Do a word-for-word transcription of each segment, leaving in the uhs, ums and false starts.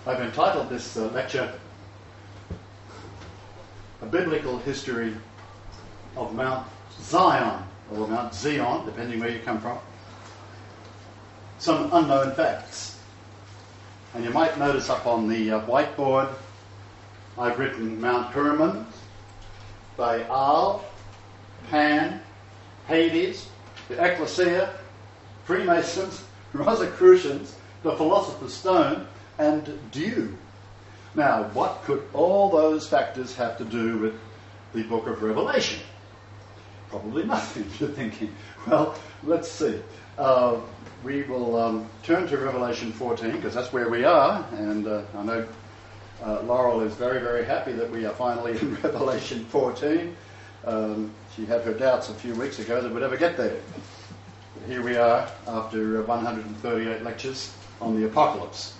I've entitled this uh, lecture A Biblical History of Mount Zion, or Mount Zion, depending where you come from. Some unknown facts. And you might notice up on the uh, whiteboard, I've written Mount Hermon, Baal, Pan, Hades, the Ecclesia, Freemasons, Rosicrucians, the Philosopher's Stone, and dew. Now, what could all those factors have to do with the book of Revelation? Probably nothing, you're thinking. Well, let's see. Uh, we will um, turn to Revelation fourteen, because that's where we are, and uh, I know uh, Laurel is very, very happy that we are finally in Revelation fourteen. Um, she had her doubts a few weeks ago that we'd ever get there. But here we are, after one hundred thirty-eight lectures on the Apocalypse.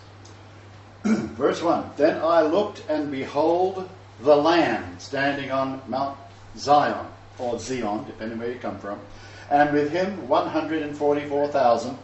Verse one, Then I looked, and behold, the Lamb standing on Mount Zion, or Zion, depending where you come from, and with him one hundred forty-four thousand,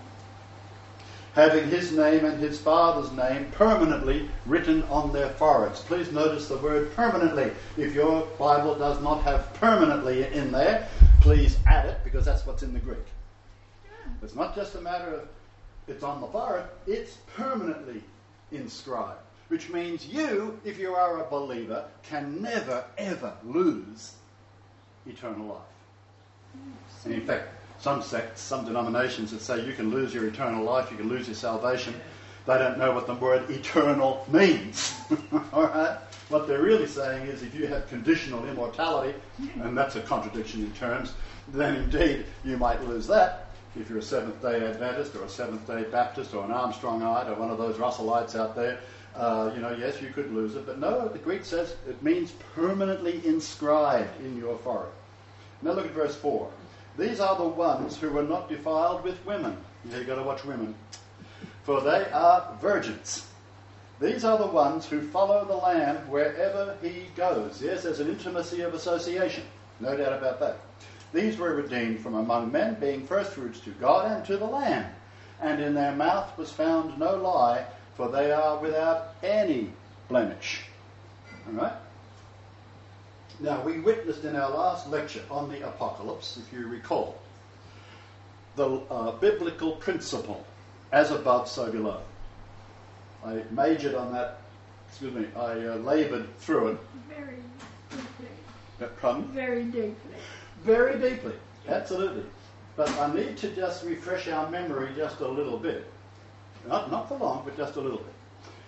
having his name and his father's name permanently written on their foreheads. Please notice the word permanently. If your Bible does not have permanently in there, please add it, because that's what's in the Greek. It's not just a matter of it's on the forehead, it's permanently inscribed, which means you, if you are a believer, can never ever lose eternal life. And in fact, some sects, some denominations that say you can lose your eternal life, you can lose your salvation, they don't know what the word eternal means. All right? What they're really saying is if you have conditional immortality, and that's a contradiction in terms, then indeed you might lose that. If you're a Seventh-day Adventist or a Seventh-day Baptist or an Armstrongite or one of those Russellites out there, uh, you know, yes, you could lose it. But no, the Greek says it means permanently inscribed in your forehead. Now look at verse four. These are the ones who were not defiled with women. You've got to watch women. For they are virgins. These are the ones who follow the Lamb wherever he goes. Yes, there's an intimacy of association. No doubt about that. These were redeemed from among men, being firstfruits to God and to the Lamb. And in their mouth was found no lie, for they are without any blemish. All right? Now, we witnessed in our last lecture on the Apocalypse, if you recall, the uh, biblical principle, as above, so below. I majored on that, excuse me, I uh, laboured through it. Very deeply. Uh, pardon? Very deeply. Very deeply, absolutely. But I need to just refresh our memory just a little bit. Not, not for long, but just a little bit.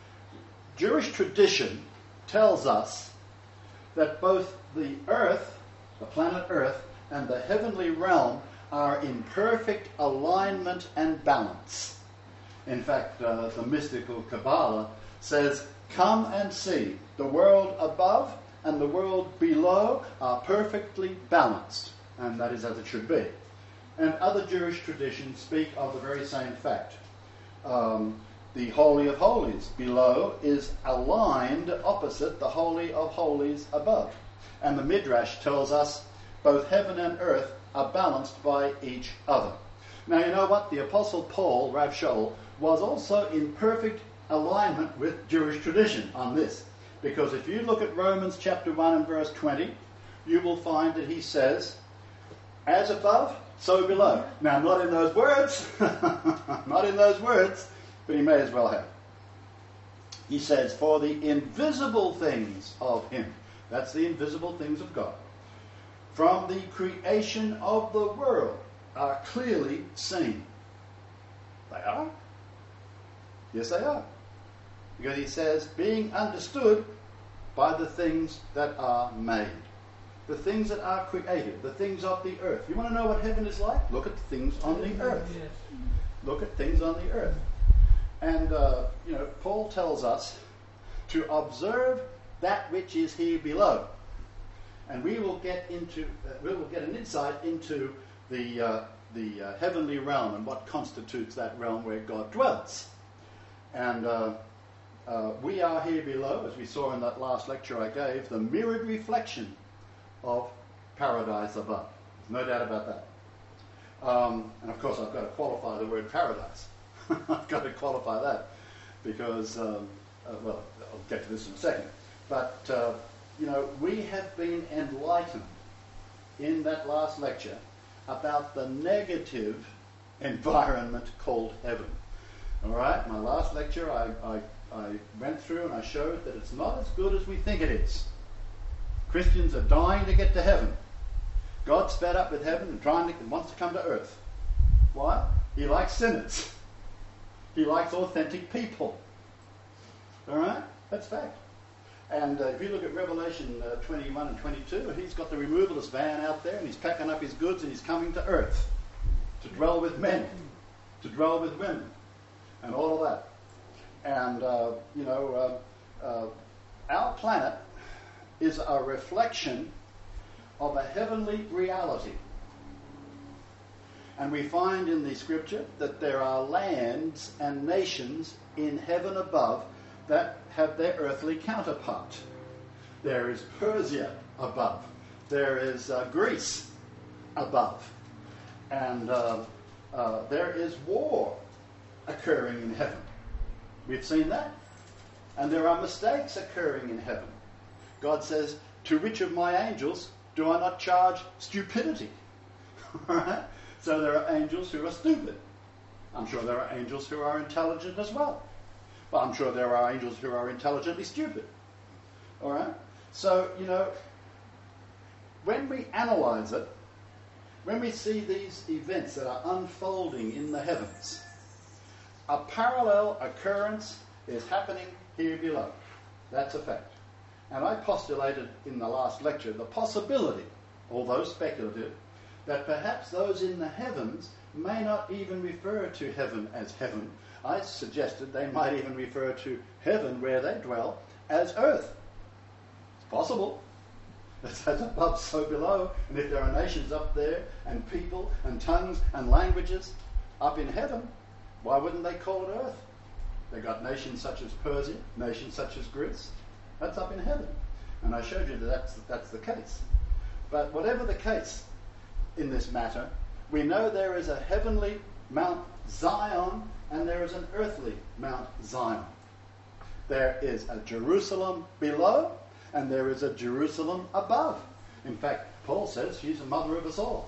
Jewish tradition tells us that both the earth, the planet Earth, and the heavenly realm are in perfect alignment and balance. In fact, uh, the mystical Kabbalah says, come and see, the world above and the world below are perfectly balanced, and that is as it should be. And other Jewish traditions speak of the very same fact. Um, the Holy of Holies below is aligned opposite the Holy of Holies above. And the Midrash tells us both heaven and earth are balanced by each other. Now you know what? The Apostle Paul, Rav Shaul, was also in perfect alignment with Jewish tradition on this. Because if you look at Romans chapter one and verse twenty, you will find that he says, as above, so below. Now, not in those words, not in those words, but he may as well have. He says, for the invisible things of him, that's the invisible things of God, from the creation of the world are clearly seen. They are? Yes, they are. Because he says, being understood by the things that are made. The things that are created, the things of the earth. You want to know what heaven is like? Look at things on the earth. Yes. Look at things on the earth. And, uh, you know, Paul tells us to observe that which is here below. And we will get into, uh, we will get an insight into the, uh, the uh, heavenly realm and what constitutes that realm where God dwells. And uh, uh, we are here below, as we saw in that last lecture I gave, the mirrored reflection of paradise above. There's no doubt about that. Um, and of course I've got to qualify the word paradise. I've got to qualify that because um, uh, well, I'll get to this in a second. But, uh, you know, we have been enlightened in that last lecture about the negative environment called heaven. All right? My last lecture, I, I, I went through and I showed that it's not as good as we think it is. Christians are dying to get to heaven. God's fed up with heaven and trying to, wants to come to earth. Why? He likes sinners. He likes authentic people. All right? That's fact. And uh, if you look at Revelation uh, twenty-one and twenty-two, he's got the removalist van out there and he's packing up his goods and he's coming to earth to dwell with men, to dwell with women, and all of that. And, uh, you know, uh, uh, our planet is a reflection of a heavenly reality. And we find in the scripture that there are lands and nations in heaven above that have their earthly counterpart. There is Persia above. There is uh, Greece above. And uh, uh, there is war occurring in heaven. We've seen that. And there are mistakes occurring in heaven. God says, to which of my angels do I not charge stupidity? All right? So there are angels who are stupid. I'm sure there are angels who are intelligent as well. But I'm sure there are angels who are intelligently stupid. All right? So, you know, when we analyze it, when we see these events that are unfolding in the heavens, a parallel occurrence is happening here below. That's a fact. And I postulated in the last lecture the possibility, although speculative, that perhaps those in the heavens may not even refer to heaven as heaven. I suggested they might even refer to heaven where they dwell as earth. It's possible. It's as above, so below. And if there are nations up there, and people, and tongues, and languages up in heaven, why wouldn't they call it earth? They've got nations such as Persia, nations such as Greece. That's up in heaven. And I showed you that that's, that's the case. But whatever the case in this matter, we know there is a heavenly Mount Zion and there is an earthly Mount Zion. There is a Jerusalem below and there is a Jerusalem above. In fact, Paul says she's the mother of us all.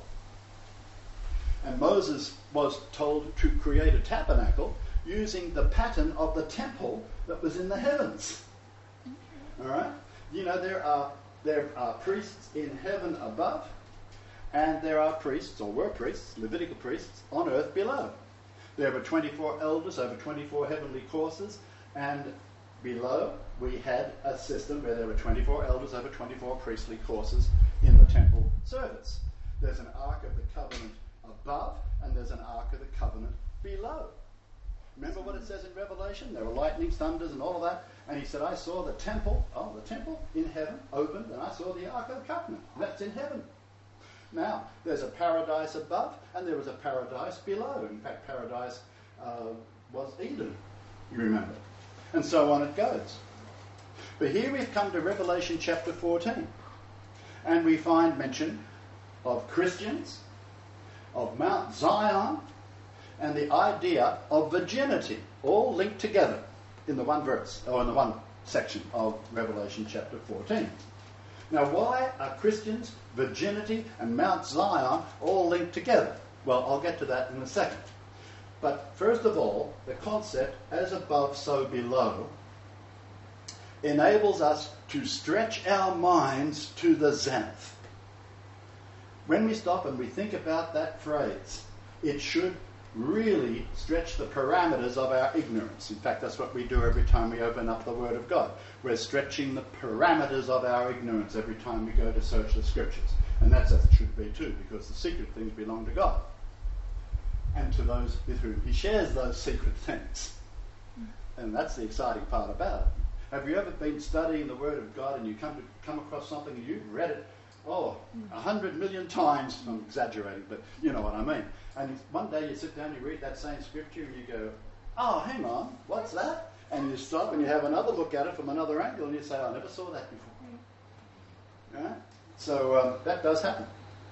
And Moses was told to create a tabernacle using the pattern of the temple that was in the heavens. All right? You know, there are there are priests in heaven above, and there are priests, or were priests, Levitical priests, on earth below. There were twenty-four elders over twenty-four heavenly courses, and below we had a system where there were twenty-four elders over twenty-four priestly courses in the temple service. There's an Ark of the Covenant above, and there's an Ark of the Covenant below. Remember what it says in Revelation? There were lightnings, thunders, and all of that. And he said, I saw the temple, oh, the temple in heaven opened, and I saw the Ark of the Covenant. That's in heaven. Now, there's a paradise above, and there was a paradise below. In fact, paradise uh, was Eden, you remember. And so on it goes. But here we've come to Revelation chapter fourteen. And we find mention of Christians, of Mount Zion, and the idea of virginity, all linked together in the one verse, or in the one section of Revelation chapter fourteen. Now, why are Christians, virginity, and Mount Zion all linked together? Well, I'll get to that in a second. But first of all, the concept, as above, so below, enables us to stretch our minds to the zenith. When we stop and we think about that phrase, it should really stretch the parameters of our ignorance. In fact, that's what we do every time we open up the Word of God. We're stretching the parameters of our ignorance every time we go to search the Scriptures. And that's as it should be too, because the secret things belong to God. And to those with whom He shares those secret things. And that's the exciting part about it. Have you ever been studying the Word of God and you come to come across something and you've read it, oh, a hundred million times? I'm exaggerating, but you know what I mean. And one day you sit down, you read that same scripture and you go, oh, hang on, what's that? And you stop and you have another look at it from another angle and you say, I never saw that before. Right? So um, that does happen.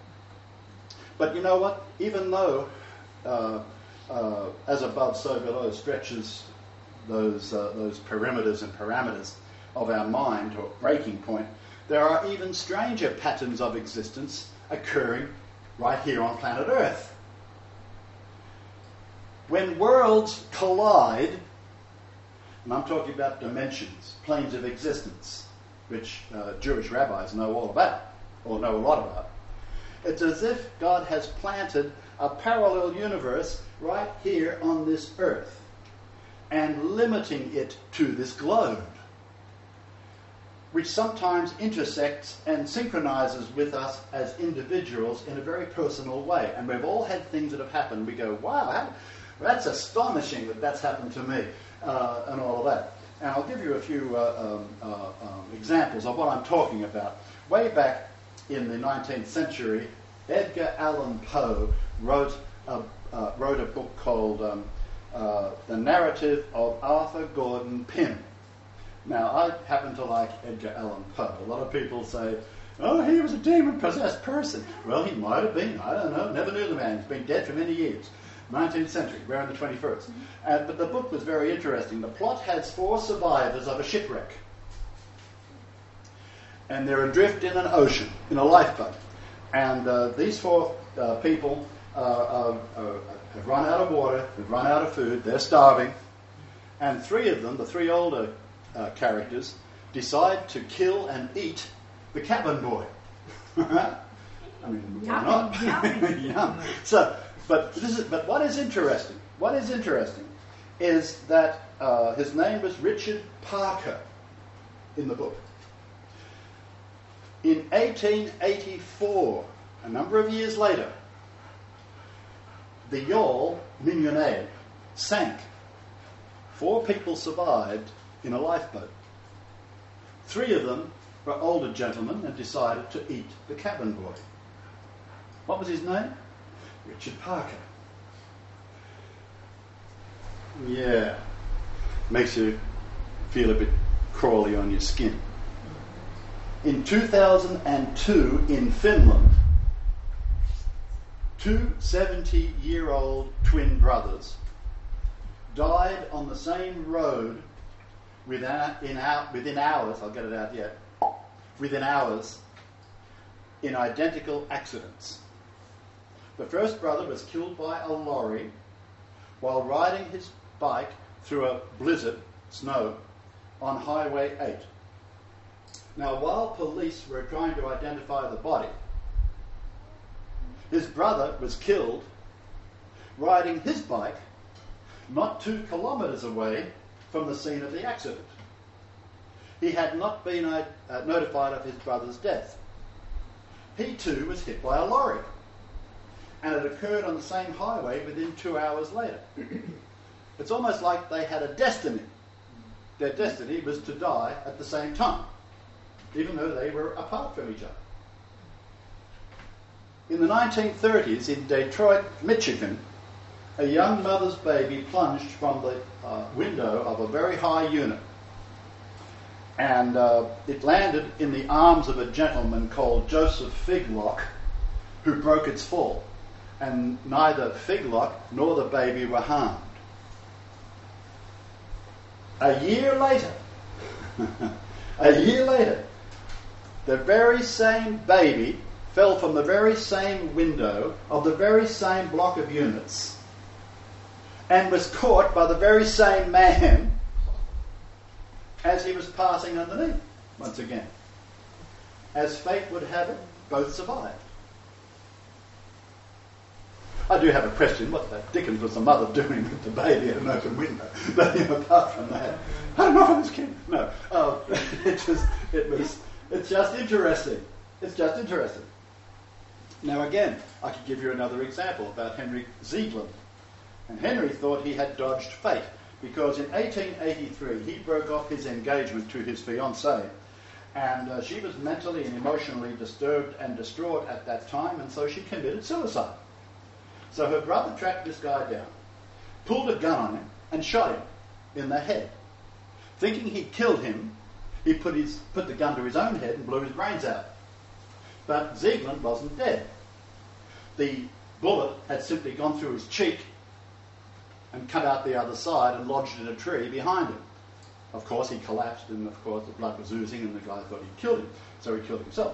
But you know what? Even though uh, uh, as above, so below stretches those, uh, those perimeters and parameters of our mind, or breaking point, there are even stranger patterns of existence occurring right here on planet Earth. When worlds collide, and I'm talking about dimensions, planes of existence, which uh, Jewish rabbis know all about, or know a lot about, it's as if God has planted a parallel universe right here on this earth and limiting it to this globe, which sometimes intersects and synchronizes with us as individuals in a very personal way. And we've all had things that have happened. We go, wow, how, that's astonishing that that's happened to me, uh, and all of that. And I'll give you a few uh, um, uh, um, examples of what I'm talking about. Way back in the nineteenth century, Edgar Allan Poe wrote a, uh, wrote a book called um, uh, The Narrative of Arthur Gordon Pym. Now, I happen to like Edgar Allan Poe. A lot of people say, oh, he was a demon-possessed person. Well, he might have been. I don't know. Never knew the man. He's been dead for many years. nineteenth century. We're in the twenty-first. Uh, but the book was very interesting. The plot has four survivors of a shipwreck. And they're adrift in an ocean, in a lifeboat. And uh, these four uh, people uh, uh, uh, have run out of water, have run out of food, they're starving. And three of them, the three older uh, characters, decide to kill and eat the cabin boy. I mean, why not? Yum. So, but this is, but what is interesting? What is interesting is that uh, his name was Richard Parker in the book. In eighteen eighty-four, a number of years later, the yawl Mignonette sank. Four people survived in a lifeboat. Three of them were older gentlemen and decided to eat the cabin boy. What was his name? Richard Parker. Yeah. Makes you feel a bit crawly on your skin. In two thousand two in Finland, two seventy-year-old twin brothers died on the same road within, in our, within hours, I'll get it out yet, within hours, in identical accidents. The first brother was killed by a lorry while riding his bike through a blizzard, snow, on Highway eight. Now, while police were trying to identify the body, his brother was killed riding his bike not two kilometres away from the scene of the accident. He had not been uh, notified of his brother's death. He too was hit by a lorry, and it occurred on the same highway within two hours later. It's almost like they had a destiny. Their destiny was to die at the same time, even though they were apart from each other. In the nineteen thirties, in Detroit, Michigan, a young mother's baby plunged from the uh, window of a very high unit. And uh, it landed in the arms of a gentleman called Joseph Figlock, who broke its fall. And neither Figlock nor the baby were harmed. A year later, a year later, the very same baby fell from the very same window of the very same block of units and was caught by the very same man as he was passing underneath once again. As fate would have it, both survived. I do have a question. What the dickens was the mother doing with the baby at an open window? But you know, apart from that, I don't know for this kid. No, oh, it just, it was, it's just interesting. It's just interesting. Now again, I could give you another example about Henry Ziegler. And Henry thought he had dodged fate because in eighteen eighty-three he broke off his engagement to his fiancée, and uh, she was mentally and emotionally disturbed and distraught at that time, and so she committed suicide. So her brother tracked this guy down, pulled a gun on him, and shot him in the head. Thinking he'd killed him, he put, his, put the gun to his own head and blew his brains out. But Ziegler wasn't dead. The bullet had simply gone through his cheek and cut out the other side and lodged in a tree behind him. Of course, he collapsed, and of course the blood was oozing, and the guy thought he'd killed him, so he killed himself.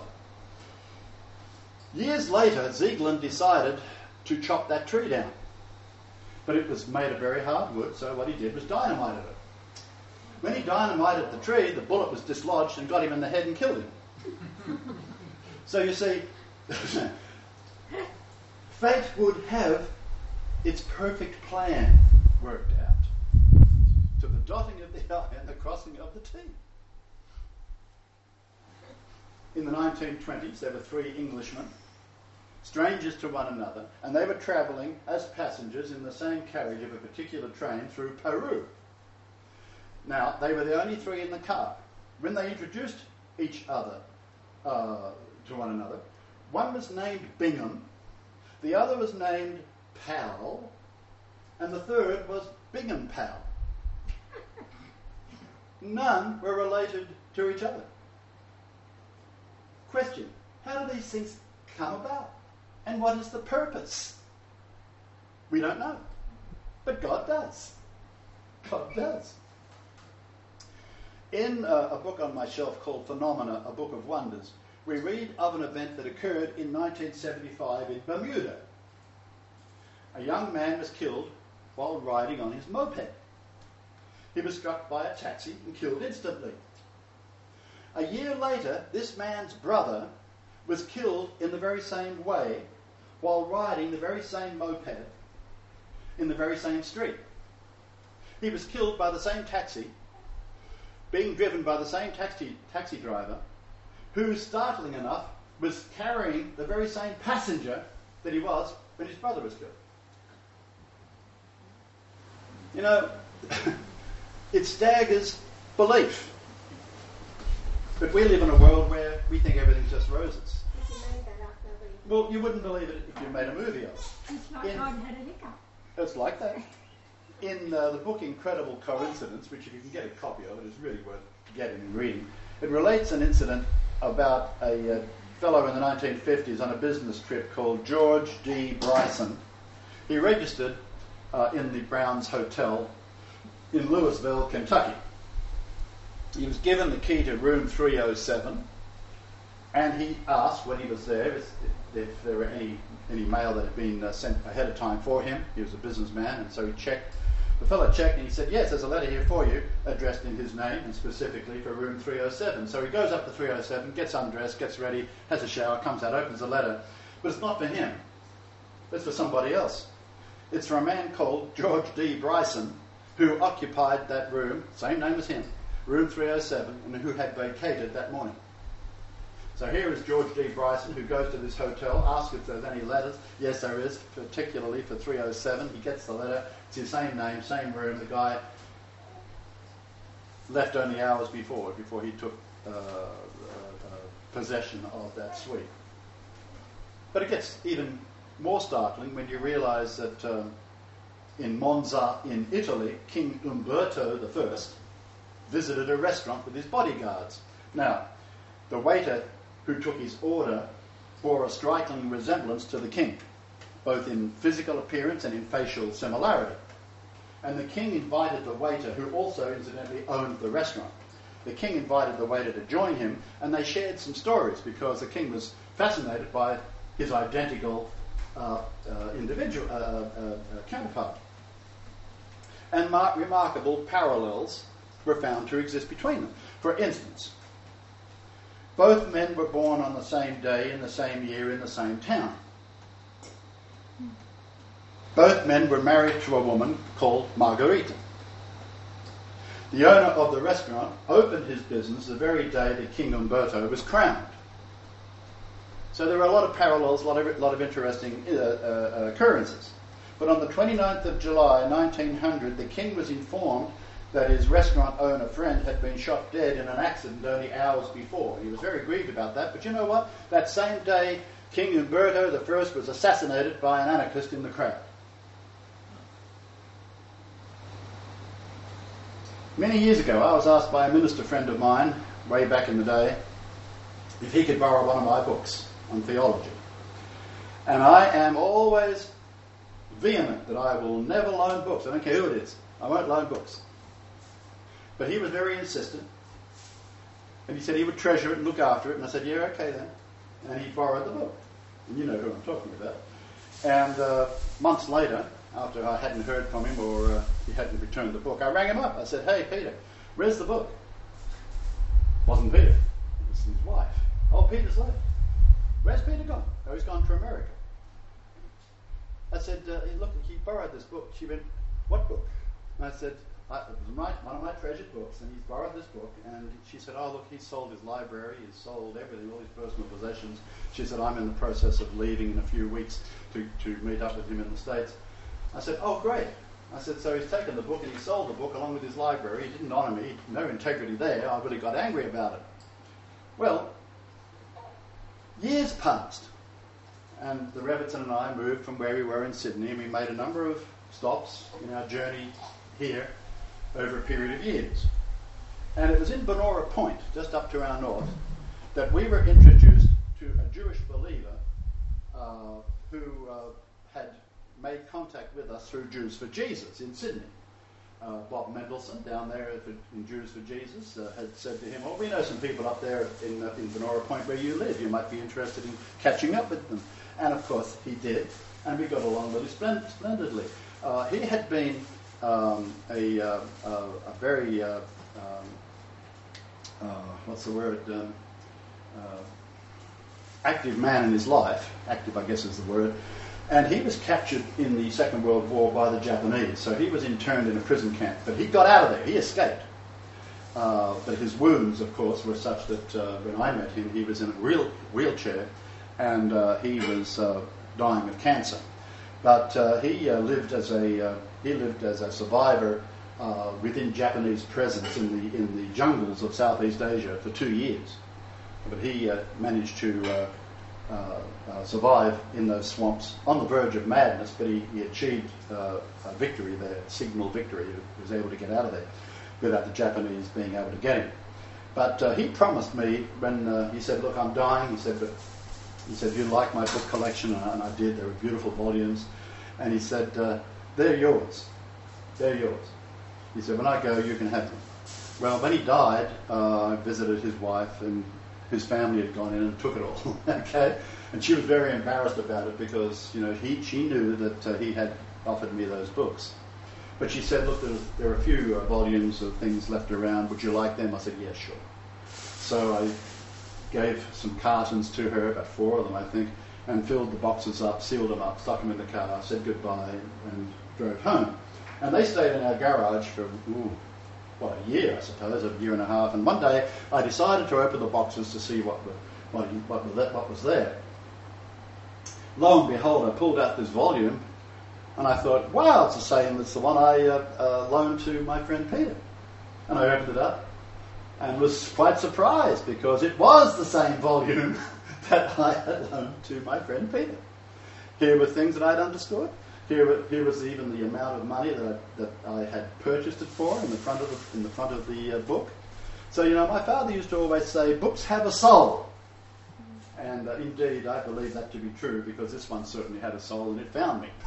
Years later, Zeitlin decided to chop that tree down. But it was made of very hard wood, so what he did was dynamited it. When he dynamited the tree, the bullet was dislodged and got him in the head and killed him. So you see, fate would have its perfect plan worked out, to the dotting of the I and the crossing of the T. In the nineteen twenties, there were three Englishmen, strangers to one another, and they were travelling as passengers in the same carriage of a particular train through Peru. Now, they were the only three in the car. When they introduced each other uh, to one another, one was named Bingham, the other was named Powell, and the third was Bingham Powell. None were related to each other. Question, how do these things come about? And what is the purpose? We don't know. But God does. God does. In uh, a book on my shelf called Phenomena, A Book of Wonders, we read of an event that occurred in nineteen seventy-five in Bermuda. A young man was killed while riding on his moped. He was struck by a taxi and killed instantly. A year later, this man's brother was killed in the very same way while riding the very same moped in the very same street. He was killed by the same taxi, being driven by the same taxi, taxi driver, who, startling enough, was carrying the very same passenger that he was when his brother was killed. You know, it staggers belief. But we live in a world where we think everything's just roses. If you made that up, nobody... Well, you wouldn't believe it if you made a movie of it. It's like In, God had a hiccup. it's like that. In uh, the book Incredible Coincidence, which if you can get a copy of it is really worth getting and reading, it relates an incident about a uh, fellow in the nineteen fifties on a business trip called George D. Bryson. He registered uh, in the Browns Hotel in Louisville, Kentucky. He was given the key to room three oh seven, and he asked when he was there if, if there were any, any mail that had been uh, sent ahead of time for him. He was a businessman, and so he checked. The fellow checked, and he said, yes, there's a letter here for you, addressed in his name, and specifically for room three oh seven. So he goes up to three oh seven, gets undressed, gets ready, has a shower, comes out, opens the letter. But it's not for him. It's for somebody else. It's for a man called George D. Bryson, who occupied that room, same name as him, room three oh seven, and who had vacated that morning. So here is George D. Bryson, who goes to this hotel, asks if there's any letters. Yes, there is, particularly for three oh seven. He gets the letter. It's his same name, same room. The guy left only hours before, before he took uh, uh, uh, possession of that suite. But it gets even more startling when you realise that um, in Monza, in Italy, King Umberto the First visited a restaurant with his bodyguards. Now, the waiter who took his order bore a striking resemblance to the king, both in physical appearance and in facial similarity. And the king invited the waiter, who also incidentally owned the restaurant. The king invited the waiter to join him, and they shared some stories because the king was fascinated by his identical uh, uh, individual uh, uh, uh, counterpart. And mar- remarkable parallels were found to exist between them. For instance, both men were born on the same day, in the same year, in the same town. Both men were married to a woman called Margarita. The owner of the restaurant opened his business the very day that King Umberto was crowned. So there are a lot of parallels, a lot of, lot of interesting uh, uh, occurrences. But on the twenty-ninth of July, nineteen hundred, the king was informed that his restaurant owner friend had been shot dead in an accident only hours before. He was very grieved about that, but you know what? That same day, King Umberto the First was assassinated by an anarchist in the crowd. Many years ago, I was asked by a minister friend of mine, way back in the day, if he could borrow one of my books on theology. And I am always vehement that I will never loan books. I don't care who it is. I won't loan books. But he was very insistent. And he said he would treasure it and look after it. And I said, yeah, okay then. And he borrowed the book. And you know who I'm talking about. And uh, months later, after I hadn't heard from him or uh, he hadn't returned the book, I rang him up. I said, hey, Peter, where's the book? Wasn't Peter. It was his wife. Oh, Peter's left. Where's Peter gone? Oh, he's gone to America. I said, uh, look, he borrowed this book. She went, what book? And I said, I, it was my, one of my treasured books, and he's borrowed this book. And she said, oh, look, he's sold his library, he's sold everything, all his personal possessions. She said, I'm in the process of leaving in a few weeks to, to meet up with him in the States. I said, oh, great. I said, so he's taken the book and he sold the book along with his library. He didn't honour me, no integrity there. I really got angry about it. Well, years passed, and the Reverton and I moved from where we were in Sydney, and we made a number of stops in our journey here over a period of years. And it was in Benora Point, just up to our north, that we were introduced to a Jewish believer uh, who uh, had made contact with us through Jews for Jesus in Sydney. Uh, Bob Mendelsohn, down there for, in Jews for Jesus, uh, had said to him, well, we know some people up there in, uh, in Benora Point where you live. You might be interested in catching up with them. And of course he did, and we got along really splend- splendidly. Uh, he had been um, a, uh, uh, a very, uh, um, uh, what's the word, um, uh, active man in his life. Active, I guess is the word. And he was captured in the Second World War by the Japanese, so he was interned in a prison camp. But he got out of there, he escaped. Uh, but his wounds, of course, were such that uh, when I met him, he was in a real wheelchair, and uh, he was uh, dying of cancer. But uh, he uh, lived as a uh, he lived as a survivor uh, within Japanese presence in the in the jungles of Southeast Asia for two years. But he uh, managed to uh, Uh, uh, survive in those swamps on the verge of madness, but he, he achieved uh, a victory there, a signal victory. He was able to get out of there without the Japanese being able to get him. But uh, he promised me when uh, he said, look, I'm dying, he said, but he said, you like my book collection? And I, and I did. They were beautiful volumes. And he said, uh, they're yours. They're yours. He said, when I go, you can have them. Well, when he died, uh, I visited his wife, and his family had gone in and took it all, okay? And she was very embarrassed about it because, you know, he she knew that uh, he had offered me those books. But she said, look, there's, there are a few uh, volumes of things left around. Would you like them? I said, yeah, sure. So I gave some cartons to her, about four of them, I think, and filled the boxes up, sealed them up, stuck them in the car, said goodbye, and drove home. And they stayed in our garage for, ooh, what, a year, I suppose, a year and a half. And one day I decided to open the boxes to see what, what, what, what was there. Lo and behold, I pulled out this volume, and I thought, wow, it's the same as the one I uh, uh, loaned to my friend Peter. And I opened it up and was quite surprised because it was the same volume that I had loaned to my friend Peter. Here were things that I'd understood. Here, here was even the amount of money that I, that I had purchased it for in the front of the, in the front of the uh, book. So, you know, my father used to always say, books have a soul. And uh, indeed, I believe that to be true because this one certainly had a soul and it found me.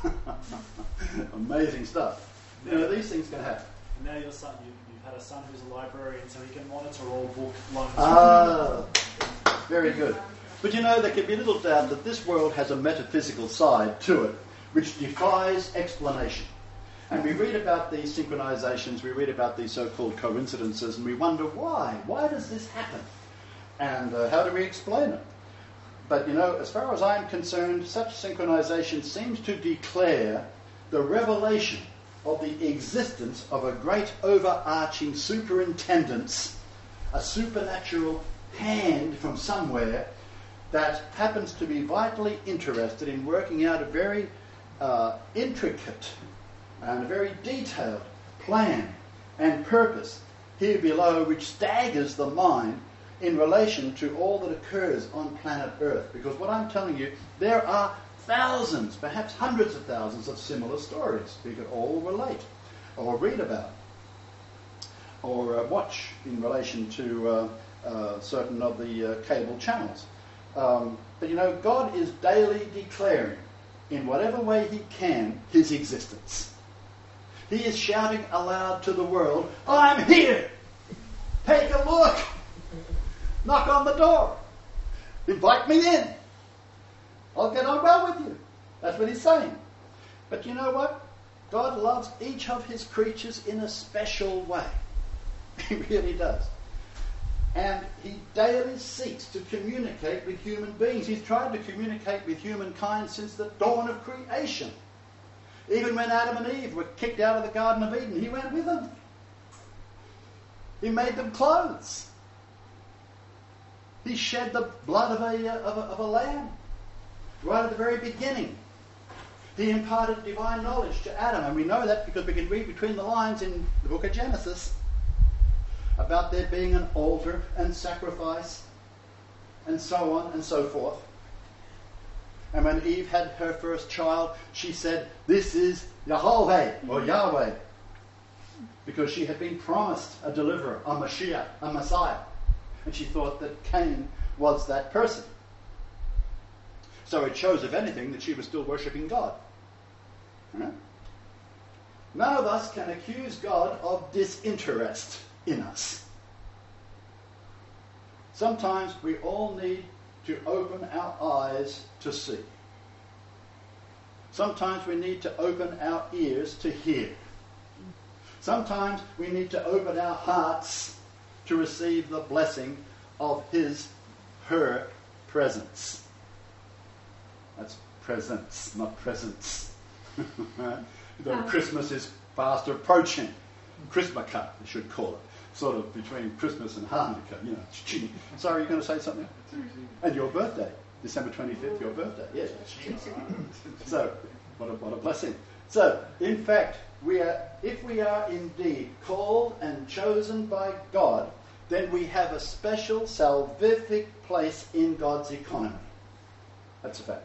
Amazing stuff. You know, these things can happen. And now your son, you, you've had a son who's a librarian, so he can monitor all book loans. Ah, very good. But you know, there can be little doubt that this world has a metaphysical side to it, which defies explanation. And we read about these synchronizations, we read about these so-called coincidences, and we wonder why. Why does this happen? And uh, how do we explain it? But, you know, as far as I'm concerned, such synchronization seems to declare the revelation of the existence of a great overarching superintendence, a supernatural hand from somewhere that happens to be vitally interested in working out a very uh, intricate and a very detailed plan and purpose here below, which staggers the mind in relation to all that occurs on planet Earth. Because what I'm telling you, there are thousands, perhaps hundreds of thousands of similar stories we could all relate or read about or uh, watch in relation to uh, uh, certain of the uh, cable channels. Um, but you know, God is daily declaring in whatever way he can, his existence. He is shouting aloud to the world, I'm here! Take a look! Knock on the door! Invite me in! I'll get on well with you. That's what he's saying. But you know what? God loves each of his creatures in a special way. He really does. And he daily seeks to communicate with human beings. He's tried to communicate with humankind since the dawn of creation. Even when Adam and Eve were kicked out of the Garden of Eden, he went with them. He made them clothes. He shed the blood of a, of a, of a lamb right at the very beginning. He imparted divine knowledge to Adam, and we know that because we can read between the lines in the book of Genesis about there being an altar and sacrifice and so on and so forth. And when Eve had her first child, she said, this is Yahweh or Yahweh, because she had been promised a deliverer, a Mashiach, a Messiah. And she thought that Cain was that person. So it shows, if anything, that she was still worshipping God. Right? None of us can accuse God of disinterest in us. Sometimes we all need to open our eyes to see. Sometimes we need to open our ears to hear. Sometimes we need to open our hearts to receive the blessing of his, her presence. That's presence, not presents. Though um. Christmas is fast approaching. Christmaka, they should call it. Sort of between Christmas and Hanukkah, you know. Sorry, you're going to say something? And your birthday, December twenty-fifth, your birthday, yes. So, what a, what a blessing. So, in fact, we are, if we are indeed called and chosen by God, then we have a special salvific place in God's economy. That's a fact.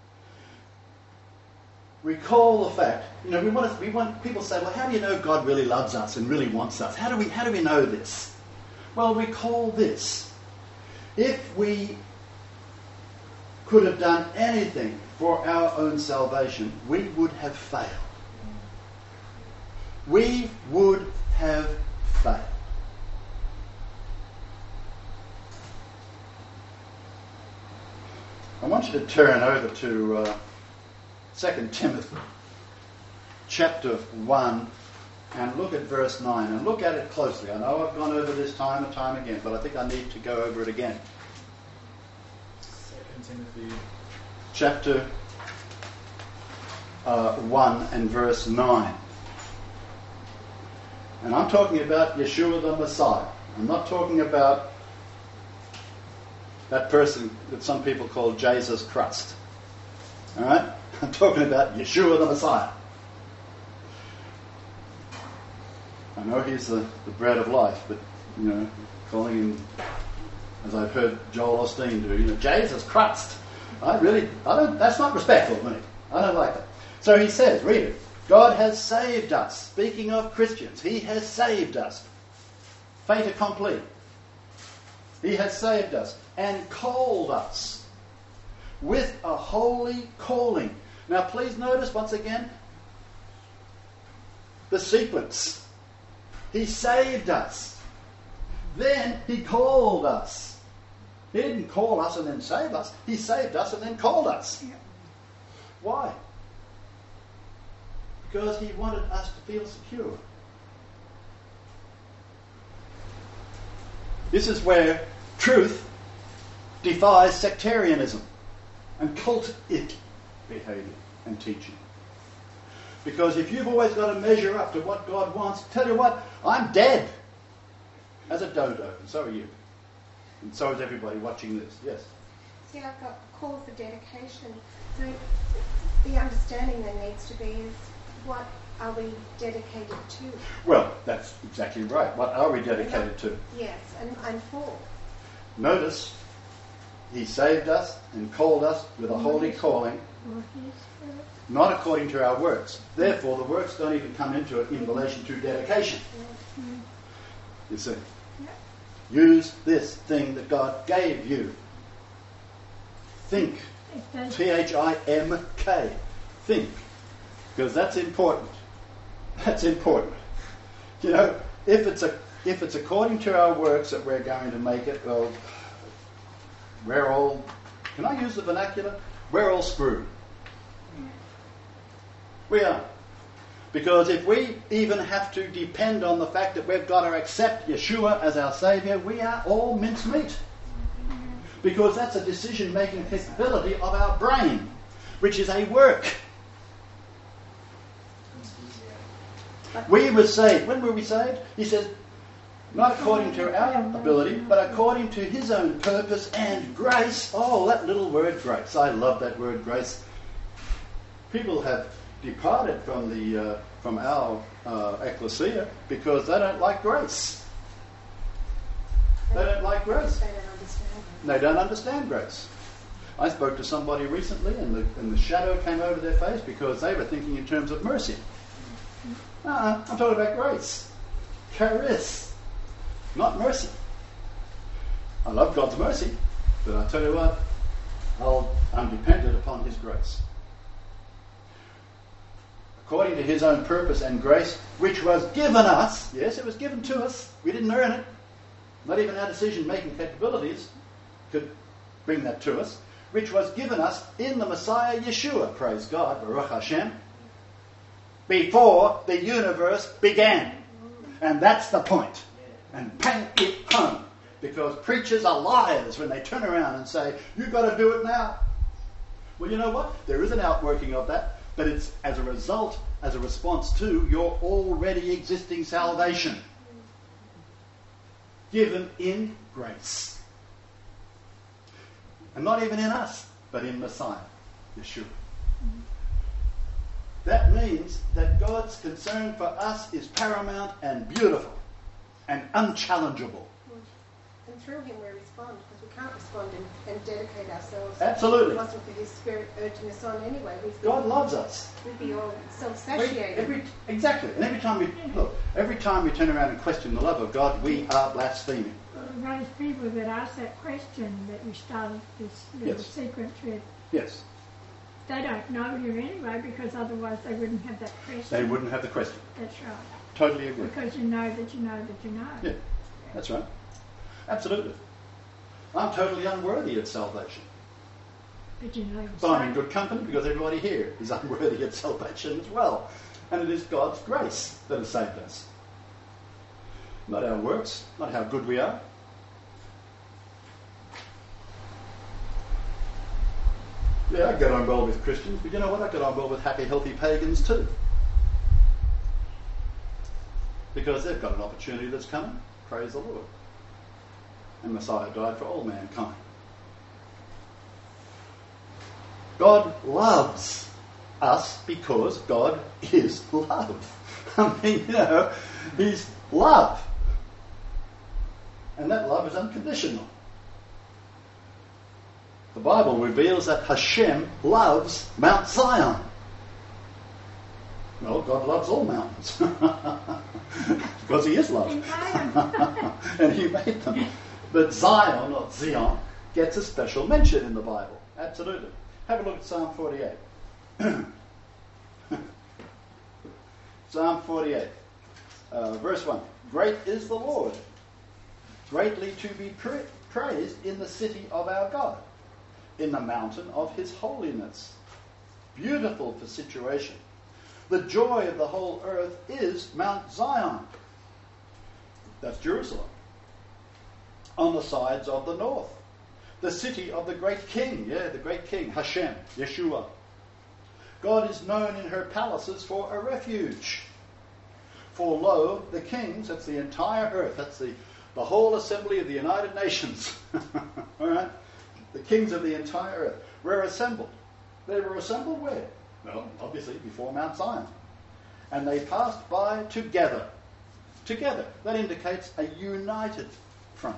Recall the fact, you know, we want, to, we want people say, well, how do you know God really loves us and really wants us? How do we, how do we know this? Well, recall this. If we could have done anything for our own salvation, we would have failed. We would have failed. I want you to turn over to uh, Second Timothy chapter one and look at verse nine, and look at it closely. I know I've gone over this time and time again, but I think I need to go over it again. Second Timothy chapter uh, one and verse nine. And I'm talking about Yeshua the Messiah. I'm not talking about that person that some people call Jesus Christ. All right? I'm talking about Yeshua the Messiah. I know he's the, the bread of life, but, you know, calling him, as I've heard Joel Osteen do, you know, Jesus Christ. I really, I don't, that's not respectful to me. I don't like that. So he says, read it. God has saved us. Speaking of Christians, he has saved us. Fait accompli. He has saved us and called us with a holy calling. Now please notice once again the sequence. He saved us. Then he called us. He didn't call us and then save us. He saved us and then called us. Why? Because he wanted us to feel secure. This is where truth defies sectarianism and cultic behavior and teaching. Because if you've always got to measure up to what God wants, tell you what, I'm dead as a dodo, and so are you. And so is everybody watching this. Yes? See, I've got a call for dedication. So the understanding there needs to be is, what are we dedicated to? Well, that's exactly right. What are we dedicated to? Yes, and, and for. Notice, he saved us and called us with a holy calling, not according to our works. Therefore, the works don't even come into it in relation to dedication. You see? Use this thing that God gave you. Think. T H I M K. think, because that's important. That's important. You know, if it's a if it's according to our works that we're going to make it, well, we're all, can I use the vernacular? We're all screwed. We are. Because if we even have to depend on the fact that we've got to accept Yeshua as our Saviour, we are all mincemeat. Because that's a decision-making capability of our brain, which is a work. We were saved. When were we saved? He says, not according to our ability, but according to His own purpose and grace. Oh, that little word grace. I love that word grace. People have departed from the uh, from our uh, ecclesia because they don't like grace. They don't like grace. They don't understand it. They don't understand grace. I spoke to somebody recently and the, and the shadow came over their face because they were thinking in terms of mercy. Uh-uh, I'm talking about grace. Charis. Not mercy. I love God's mercy, but I tell you what, I'll, I'm dependent upon His grace. According to His own purpose and grace, which was given us. Yes, it was given to us. We didn't earn it. Not even our decision-making capabilities could bring that to us. Which was given us in the Messiah Yeshua, praise God, Baruch Hashem, before the universe began. And that's the point. And bang it home. Because preachers are liars when they turn around and say, you've got to do it now. Well, you know what? There is an outworking of that. But it's as a result, as a response to your already existing salvation. Given in grace. And not even in us, but in Messiah, Yeshua. That means that God's concern for us is paramount and beautiful and unchallengeable. And through Him we respond, because we can't respond and, and dedicate ourselves. Absolutely. If it wasn't for His Spirit urging us on anyway, we'd be, God loves us. we'd be all self-satiated. Every, exactly. And every time we look, every time we turn around and question the love of God, we are blaspheming. Well, those people that asked that question that you started this little Yes. sequence with, Yes. they don't know you anyway, because otherwise they wouldn't have that question. They wouldn't have the question. That's right. Totally agree. Because you know that you know that you know. Yeah, that's right. Absolutely. I'm totally unworthy of salvation. But you know. But I'm in good company because everybody here is unworthy of salvation as well. And it is God's grace that has saved us. Not our works, not how good we are. Yeah, I get on well with Christians, but you know what? I get on well with happy, healthy pagans too. Because they've got an opportunity that's coming. Praise the Lord. And Messiah died for all mankind. God loves us because God is love. I mean, you know, He's love. And that love is unconditional. The Bible reveals that Hashem loves Mount Zion. Well, God loves all mountains. Because He is love. And He made them. But Zion, or Zion, gets a special mention in the Bible. Absolutely. Have a look at Psalm forty-eight. Psalm forty-eight. Uh, verse one. Great is the Lord, greatly to be pra- praised in the city of our God, in the mountain of His holiness. Beautiful for situation. The joy of the whole earth is Mount Zion. That's Jerusalem. On the sides of the north. The city of the great king. Yeah, the great king. Hashem. Yeshua. God is known in her palaces for a refuge. For lo, the kings, that's the entire earth. That's the, the whole assembly of the United Nations. All right? The kings of the entire earth were assembled. They were assembled where? Well, obviously before Mount Zion. And they passed by together. Together. That indicates a united front.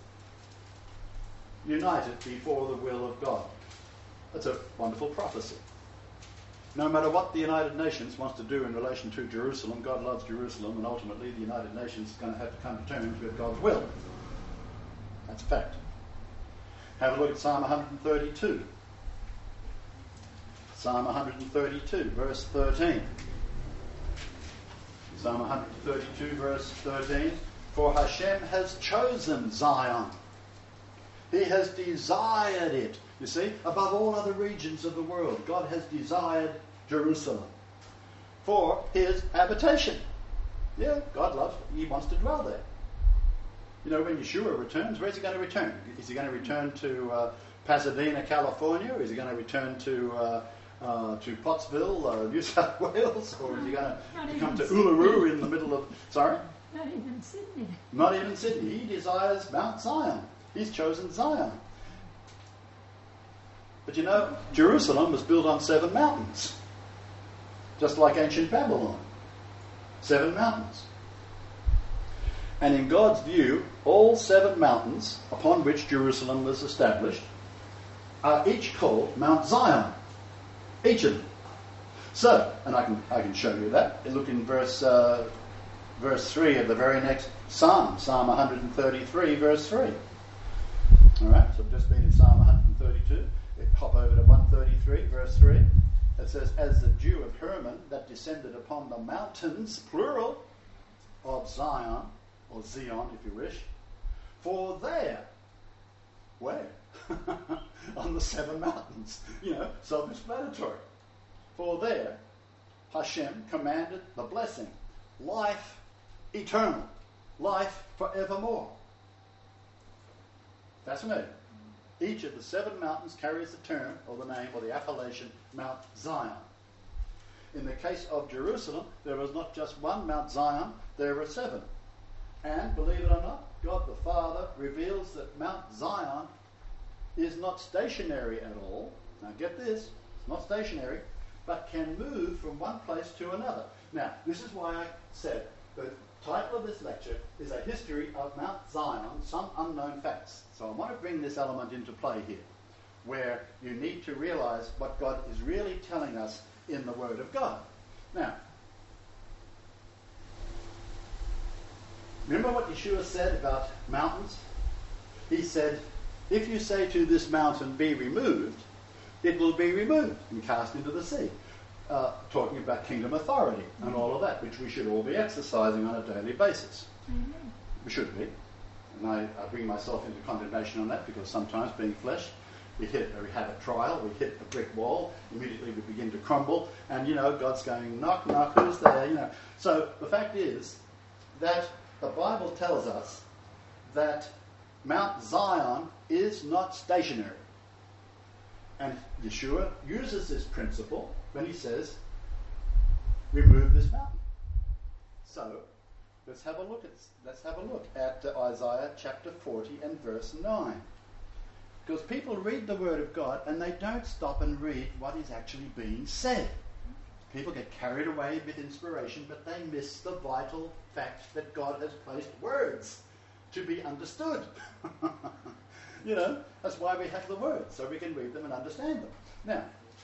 United before the will of God. That's a wonderful prophecy. No matter what the United Nations wants to do in relation to Jerusalem, God loves Jerusalem, and ultimately the United Nations is going to have to come to terms with God's will. That's a fact. Have a look at Psalm one thirty-two. Psalm one thirty-two, verse thirteen. Psalm one thirty-two, verse thirteen. For Hashem has chosen Zion. He has desired it. You see, above all other regions of the world, God has desired Jerusalem for his habitation. Yeah, God loves it. He wants to dwell there. You know, when Yeshua returns, where's he going to return? Is he going to return to uh, Pasadena, California? Or is he going to return to uh, uh, to Pottsville, uh, New South Wales? Or is he going to come to Uluru in the middle of... Sorry? Not even Sydney. Not even Sydney. He desires Mount Zion. He's chosen Zion. But you know, Jerusalem was built on seven mountains. Just like ancient Babylon. Seven mountains. And in God's view, all seven mountains upon which Jerusalem was established are each called Mount Zion. Each of them. So, and I can I can show you that. Look in verse uh, verse three of the very next Psalm, Psalm one thirty-three, verse three. All right, so I've just been in Psalm one thirty-two. Hop over to one thirty-three, verse three. It says, as the dew of Hermon that descended upon the mountains, plural, of Zion, or Zion if you wish, for there, where? On the seven mountains, you know, self-explanatory. For there, Hashem commanded the blessing, life eternal, life forevermore. Fascinating. Each of the seven mountains carries the term, or the name, or the appellation, Mount Zion. In the case of Jerusalem, there was not just one Mount Zion, there were seven. And, believe it or not, God the Father reveals that Mount Zion is not stationary at all. Now get this, it's not stationary, but can move from one place to another. Now, this is why I said the title of this lecture is A History of Mount Zion, Some Unknown Facts. So I want to bring this element into play here, where you need to realize what God is really telling us in the Word of God. Now, remember what Yeshua said about mountains? He said, if you say to this mountain, be removed, it will be removed and cast into the sea. Uh, talking about kingdom authority and all of that, which we should all be exercising on a daily basis. Mm-hmm. We should be. And I, I bring myself into condemnation on that, because sometimes, being flesh, we hit, we have a trial, we hit a brick wall, immediately we begin to crumble, and, you know, God's going, knock, knock, who's there, you know. So the fact is that the Bible tells us that Mount Zion is not stationary. And Yeshua uses this principle when he says, remove this mountain. So, let's have a look at let's have a look at uh, Isaiah chapter forty and verse nine. Because people read the Word of God and they don't stop and read what is actually being said. People get carried away with inspiration, but they miss the vital fact that God has placed words to be understood. You know, that's why we have the words, so we can read them and understand them. Now,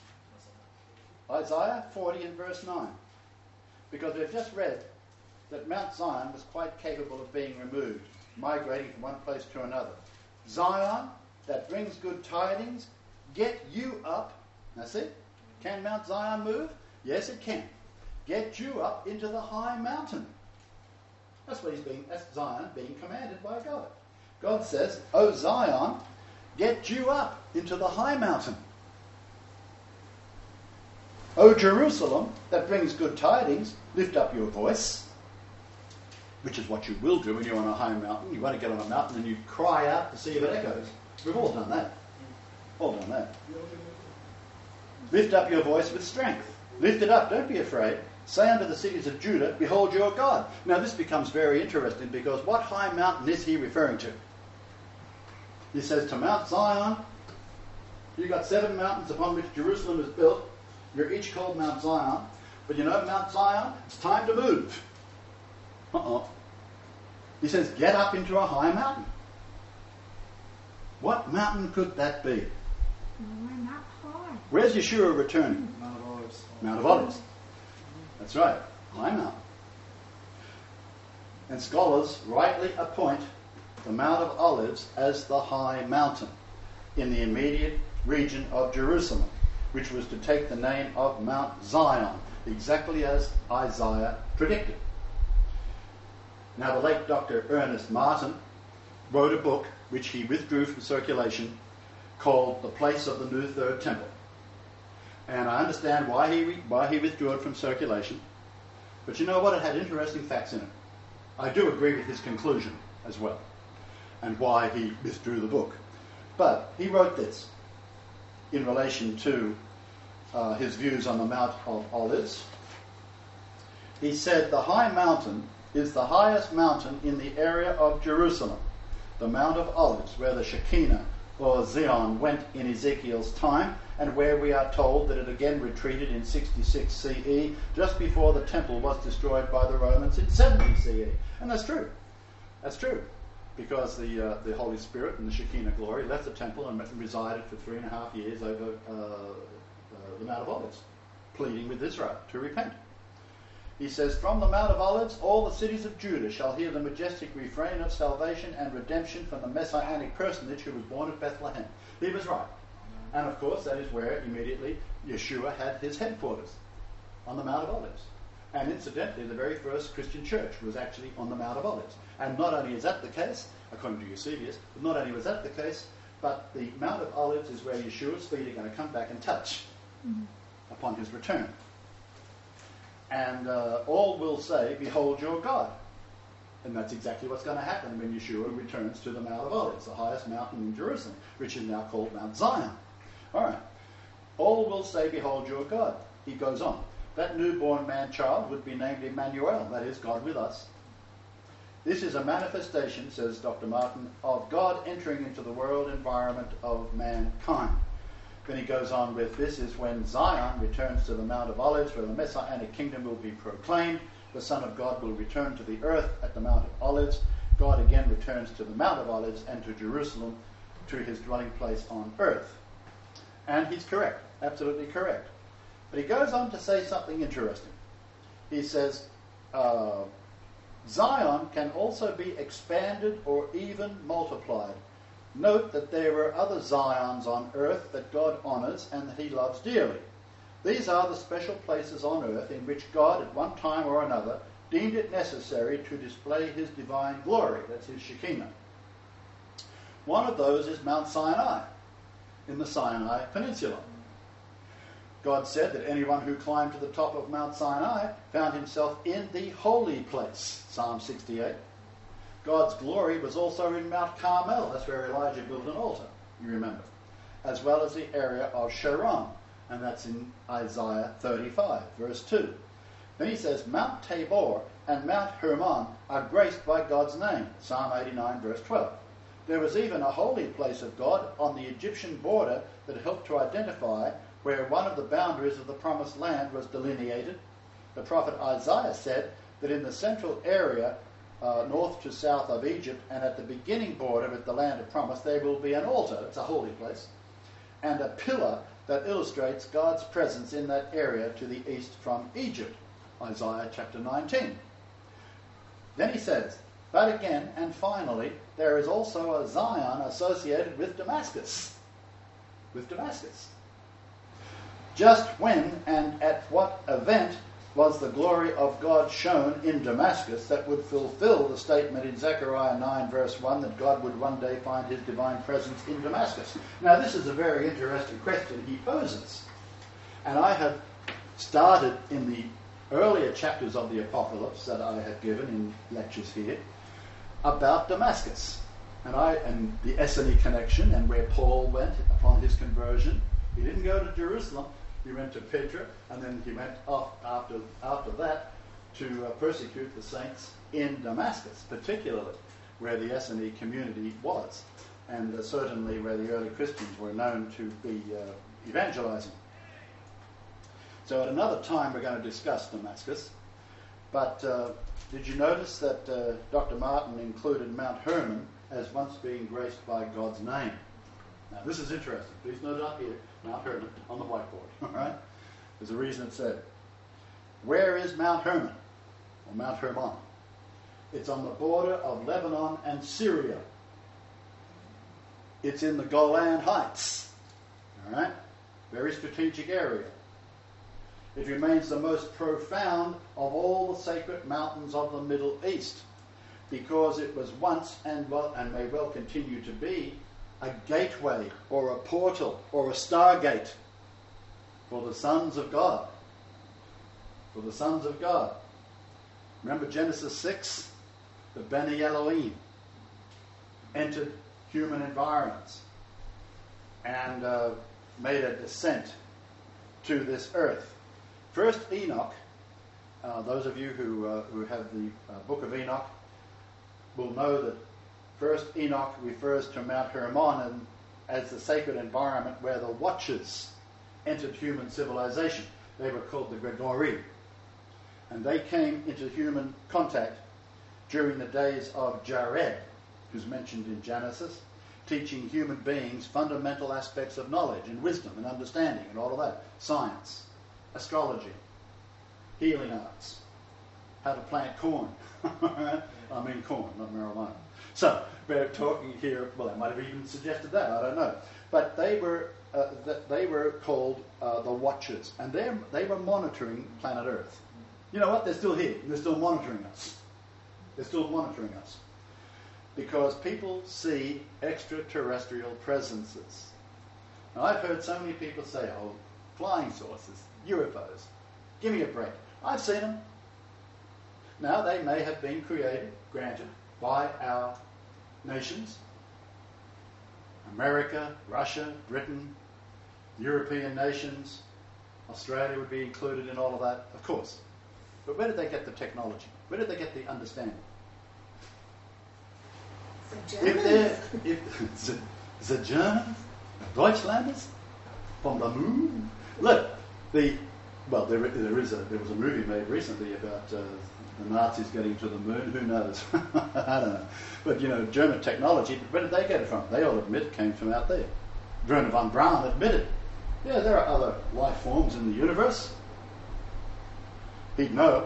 Isaiah forty and verse nine. Because we've just read that Mount Zion was quite capable of being removed, migrating from one place to another. Zion, that brings good tidings, get you up. Now see, can Mount Zion move? Yes, it can. Get you up into the high mountain. That's what he's being, that's Zion being commanded by God. God says, O Zion, get you up into the high mountain. O Jerusalem, that brings good tidings, lift up your voice, which is what you will do when you're on a high mountain. You want to get on a mountain and you cry out to see if it echoes. We've all done that. All done that. Lift up your voice with strength. Lift it up, don't be afraid. Say unto the cities of Judah, behold your God. Now this becomes very interesting, because what high mountain is he referring to? He says to Mount Zion, you've got seven mountains upon which Jerusalem is built. You're each called Mount Zion. But you know, Mount Zion, it's time to move. Uh-oh. He says, get up into a high mountain. What mountain could that be? We're not high. Where's Yeshua returning? Mount of Olives. Mount of Olives. That's right, high mountain. And scholars rightly appoint the Mount of Olives as the high mountain in the immediate region of Jerusalem. which was to take the name of Mount Zion, exactly as Isaiah predicted. Now, the late Doctor Ernest Martin wrote a book which he withdrew from circulation called The Place of the New Third Temple. And I understand why he, why he withdrew it from circulation. But you know what? It had interesting facts in it. I do agree with his conclusion as well, and why he withdrew the book. But he wrote this in relation to uh, his views on the Mount of Olives. He said, the high mountain is the highest mountain in the area of Jerusalem, the Mount of Olives, where the Shekinah or Zion went in Ezekiel's time, and where we are told that it again retreated in sixty-six C E, just before the temple was destroyed by the Romans in seventy C E. And that's true. That's true. Because the uh, the Holy Spirit and the Shekinah glory left the temple and resided for three and a half years over uh, uh, the Mount of Olives, pleading with Israel to repent. He says, from the Mount of Olives, all the cities of Judah shall hear the majestic refrain of salvation and redemption from the messianic personage who was born at Bethlehem. He was right. And of course, that is where immediately Yeshua had his headquarters, on the Mount of Olives. And incidentally, the very first Christian church was actually on the Mount of Olives. And not only is that the case, according to Eusebius, but not only was that the case, but the Mount of Olives is where Yeshua's feet are going to come back and touch mm-hmm. upon his return. And uh, all will say, behold your God. And that's exactly what's going to happen when Yeshua returns to the Mount of Olives, the highest mountain in Jerusalem, which is now called Mount Zion. All right. All will say, behold your God. He goes on. That newborn man-child would be named Emmanuel, that is, God with us. This is a manifestation, says Doctor Martin, of God entering into the world environment of mankind. Then he goes on with, this is when Zion returns to the Mount of Olives, where the Messianic kingdom will be proclaimed. The Son of God will return to the earth at the Mount of Olives. God again returns to the Mount of Olives and to Jerusalem, to his dwelling place on earth. And he's correct, absolutely correct. But he goes on to say something interesting. He says, uh, Zion can also be expanded or even multiplied. Note that there are other Zions on earth that God honours and that he loves dearly. These are the special places on earth in which God, at one time or another, deemed it necessary to display his divine glory. That's his Shekinah. One of those is Mount Sinai, in the Sinai Peninsula. God said that anyone who climbed to the top of Mount Sinai found himself in the holy place, Psalm sixty-eight. God's glory was also in Mount Carmel. That's where Elijah built an altar, you remember. As well as the area of Sharon. And that's in Isaiah thirty-five, verse two. Then he says, Mount Tabor and Mount Hermon are graced by God's name. Psalm eighty-nine, verse twelve. There was even a holy place of God on the Egyptian border that helped to identify where one of the boundaries of the promised land was delineated. The prophet Isaiah said that in the central area, uh, north to south of Egypt, and at the beginning border with the land of promise, there will be an altar, it's a holy place, and a pillar that illustrates God's presence in that area to the east from Egypt. Isaiah chapter nineteen. Then he says, but again, and finally, there is also a Zion associated with Damascus. With Damascus. Just when and at what event was the glory of God shown in Damascus that would fulfill the statement in Zechariah nine verse one that God would one day find his divine presence in Damascus? Now this is a very interesting question he poses. And I have started in the earlier chapters of the Apocalypse that I have given in lectures here about Damascus. And I and the Essene connection and where Paul went upon his conversion. He didn't go to Jerusalem. He went to Petra, and then he went off after after that to uh, persecute the saints in Damascus, particularly where the Essene community was, and uh, certainly where the early Christians were known to be uh, evangelizing. So at another time we're going to discuss Damascus, but uh, did you notice that uh, Doctor Martin included Mount Hermon as once being graced by God's name? Now this is interesting. Please note it up here. Mount Hermon on the whiteboard, all right? There's a reason it said. Where is Mount Hermon, or Mount Hermon? It's on the border of Lebanon and Syria. It's in the Golan Heights, all right? very strategic area. It remains the most profound of all the sacred mountains of the Middle East, because it was once and well and may well continue to be a gateway or a portal or a stargate for the sons of God. For the sons of God. Remember Genesis six? The Beni Elohim entered human environments and uh, made a descent to this earth. First Enoch, uh, those of you who, uh, who have the uh, book of Enoch will know that first Enoch refers to Mount Hermon as the sacred environment where the Watchers entered human civilization. They were called the Gregori. And they came into human contact during the days of Jared, who's mentioned in Genesis, teaching human beings fundamental aspects of knowledge and wisdom and understanding and all of that. Science, astrology, healing arts, how to plant corn. I mean corn, not marijuana. So, we're talking here, well, they might have even suggested that, I don't know. But they were uh, th- they were called uh, the Watchers, and they they were monitoring planet Earth. You know what? They're still here. They're still monitoring us. They're still monitoring us. Because people see extraterrestrial presences. Now, I've heard so many people say, oh, flying saucers, U F Os. Give me a break. I've seen them. Now, they may have been created, granted, by our nations. America, Russia, Britain, European nations, Australia would be included in all of that, of course. But where did they get the technology? Where did they get the understanding? The If Germans. they're, if the, the Germans, the Deutschlanders, from the moon. Look, the well, there, there is a there was a movie made recently about uh, the Nazis getting to the moon. Who knows? I don't know. But you know, German technology. Where did they get it from? They all admit it came from out there. Werner von Braun admitted, yeah, there are other life forms in the universe. He'd know.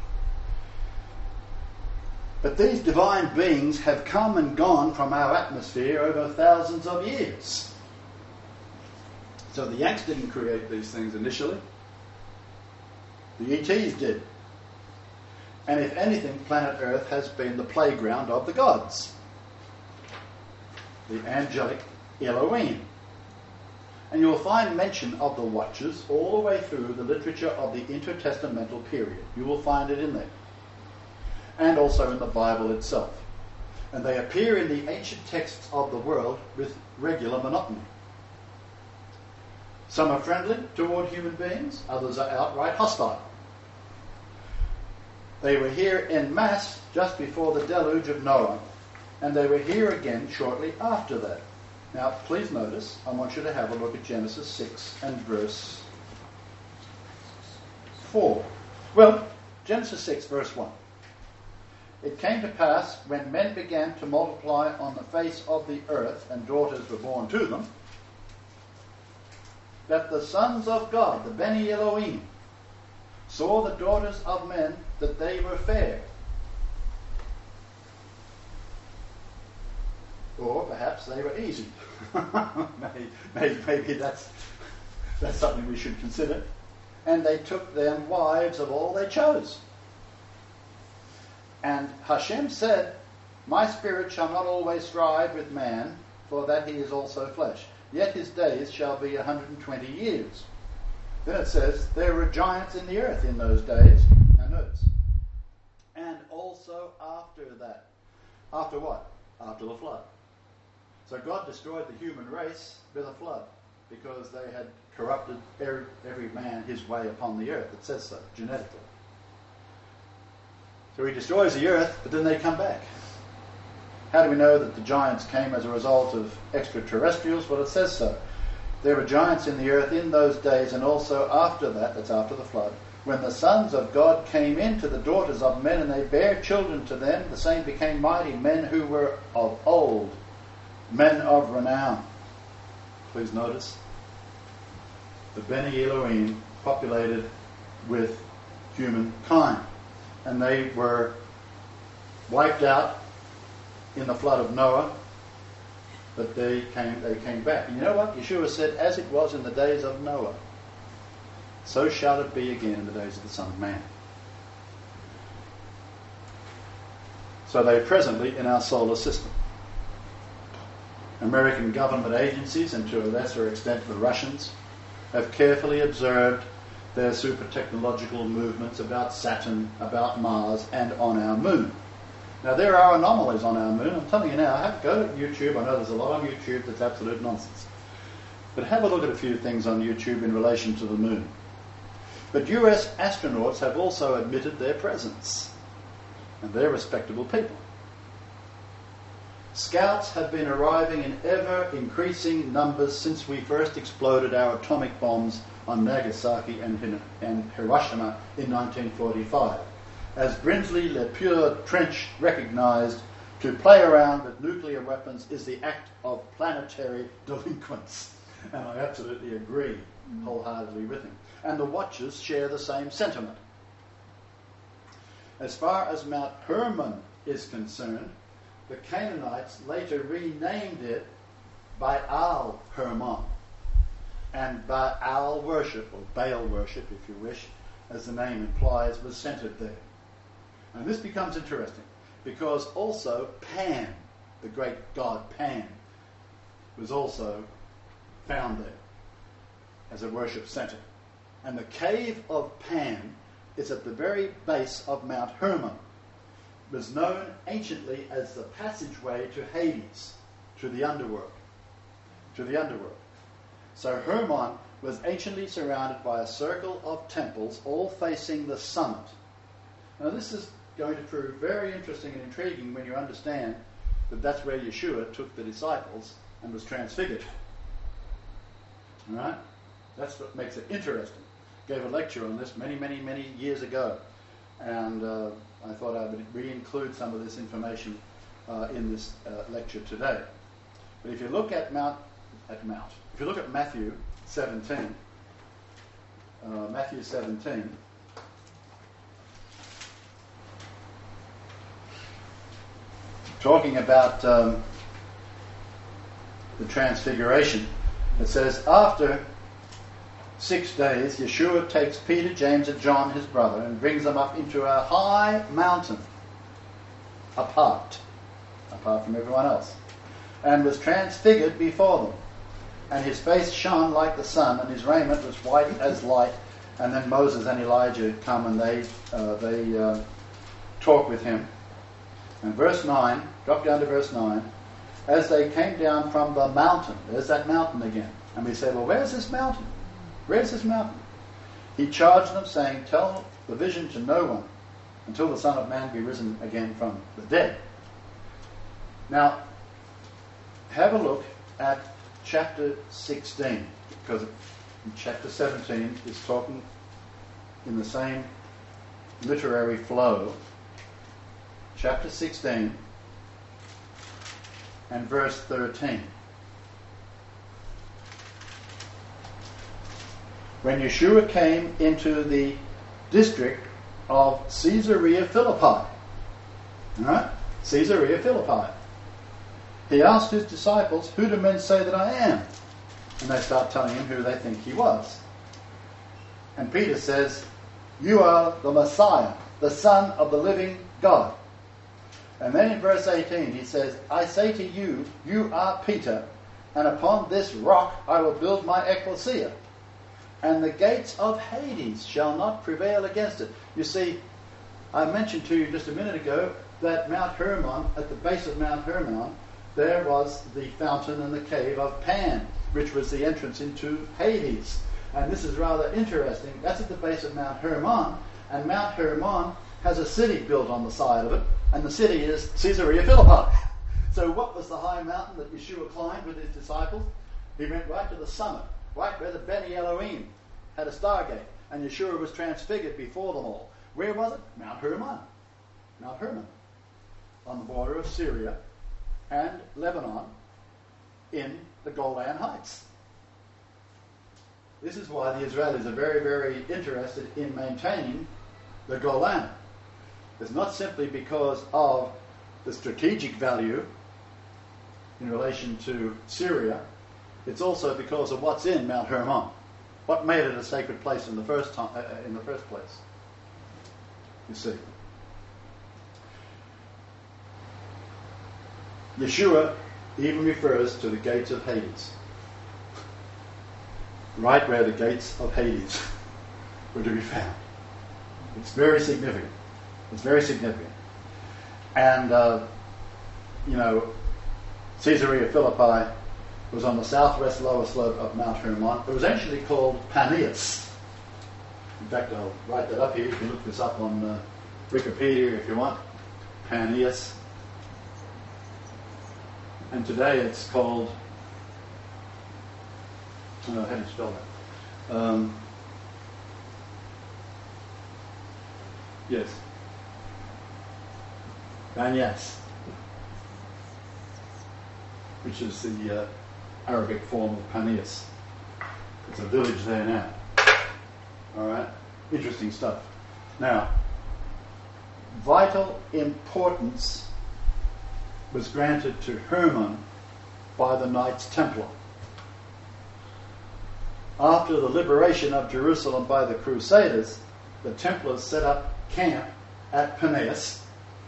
But these divine beings have come and gone from our atmosphere over thousands of years. So the Yanks didn't create these things initially. The E Ts did. And if anything, planet Earth has been the playground of the gods. The angelic Elohim. And you'll find mention of the Watchers all the way through the literature of the intertestamental period. You will find it in there. And also in the Bible itself. And they appear in the ancient texts of the world with regular monotony. Some are friendly toward human beings, others are outright hostile. They were here en masse just before the deluge of Noah, and they were here again shortly after that. Now, please notice, I want you to have a look at Genesis six and verse four. Well, Genesis six, verse one. It came to pass, when men began to multiply on the face of the earth, and daughters were born to them, that the sons of God, the Beni Elohim, saw the daughters of men that they were fair. Or perhaps they were easy. maybe, maybe, maybe that's, that's something we should consider. And they took them wives of all they chose. And Hashem said, my spirit shall not always strive with man, for that he is also flesh. Yet his days shall be a hundred and twenty years. Then it says, there were giants in the earth in those days. Now notice. And also after that. After what? After the flood. So God destroyed the human race with a flood, because they had corrupted every, every man his way upon the earth. It says so, genetically. So he destroys the earth, but then they come back. How do we know that the giants came as a result of extraterrestrials? Well, it says so. There were giants in the earth in those days, and also after that, that's after the flood, when the sons of God came in to the daughters of men, and they bare children to them, the same became mighty men who were of old, men of renown. Please notice, the Beni Elohim populated with humankind, and they were wiped out in the flood of Noah, but they came, they came back. And you know what? Yeshua said, as it was in the days of Noah, so shall it be again in the days of the Son of Man. So they're presently in our solar system. American government agencies, and to a lesser extent the Russians, have carefully observed their super technological movements about Saturn, about Mars, and on our moon. Now, there are anomalies on our moon. I'm telling you now, have, go to YouTube. I know there's a lot on YouTube that's absolute nonsense. But have a look at a few things on YouTube in relation to the moon. But U S astronauts have also admitted their presence. And they're respectable people. Scouts have been arriving in ever-increasing numbers since we first exploded our atomic bombs on Nagasaki and, and Hiroshima in nineteen forty-five. As Brinsley Le Pure Trench recognised, to play around with nuclear weapons is the act of planetary delinquents. And I absolutely agree wholeheartedly with him. And the Watchers share the same sentiment. As far as Mount Hermon is concerned, the Canaanites later renamed it Baal Hermon. And Baal worship, or Baal worship if you wish, as the name implies, was centred there. And this becomes interesting, because also Pan, the great god Pan, was also found there as a worship centre. And the cave of Pan is at the very base of Mount Hermon. It was known anciently as the passageway to Hades, to the underworld. To the underworld. So Hermon was anciently surrounded by a circle of temples, all facing the summit. Now this is going to prove very interesting and intriguing when you understand that that's where Yeshua took the disciples and was transfigured. All right? That's what makes it interesting. Gave a lecture on this many, many, many years ago. And uh, I thought I would re-include some of this information uh, in this uh, lecture today. But if you look at Mount, at Mount, if you look at Matthew seventeen, uh, Matthew seventeen, talking about um, the transfiguration, it says, after six days, Yeshua takes Peter, James, and John, his brother, and brings them up into a high mountain, apart, apart from everyone else, and was transfigured before them. And his face shone like the sun, and his raiment was white as light. And then Moses and Elijah come and they uh, they uh, talk with him. And verse nine, drop down to verse nine, as they came down from the mountain, there's that mountain again. And we say, well, where's this mountain? Where's this mountain? He charged them, saying, tell the vision to no one until the Son of Man be risen again from the dead. Now, have a look at chapter sixteen, because in chapter seventeen is talking in the same literary flow. Chapter sixteen and verse thirteen. When Yeshua came into the district of Caesarea Philippi, all right? Caesarea Philippi. He asked his disciples, who do men say that I am? And they start telling him who they think he was. And Peter says, you are the Messiah, the Son of the living God. And then in verse eighteen he says, I say to you, you are Peter, and upon this rock I will build my ecclesia, and the gates of Hades shall not prevail against it. You see, I mentioned to you just a minute ago that Mount Hermon, at the base of Mount Hermon, there was the fountain and the cave of Pan, which was the entrance into Hades. And this is rather interesting. That's at the base of Mount Hermon, and Mount Hermon has a city built on the side of it, and the city is Caesarea Philippi. So what was the high mountain that Yeshua climbed with his disciples? He went right to the summit, right where the Beni Elohim had a stargate, and Yeshua was transfigured before them all. Where was it? Mount Hermon. Mount Hermon, on the border of Syria and Lebanon, in the Golan Heights. This is why the Israelis are very, very interested in maintaining the Golan. It's not simply because of the strategic value in relation to Syria, it's also because of what's in Mount Hermon. What made it a sacred place in the first time, uh, in the first place? You see, Yeshua even refers to the gates of Hades, right where the gates of Hades were to be found. It's very significant. It's very significant. And, uh, you know, Caesarea Philippi was on the southwest lower slope of Mount Hermon. It was actually called Paneas. In fact, I'll write that up here. You can look this up on uh, Wikipedia if you want. Paneas. And today it's called, uh, how do you spell that? Um, yes. Banyas, which is the uh, Arabic form of Paneas. It's a village there now. All right? Interesting stuff. Now, vital importance was granted to Hermon by the Knights Templar. After the liberation of Jerusalem by the Crusaders, the Templars set up camp at Paneas,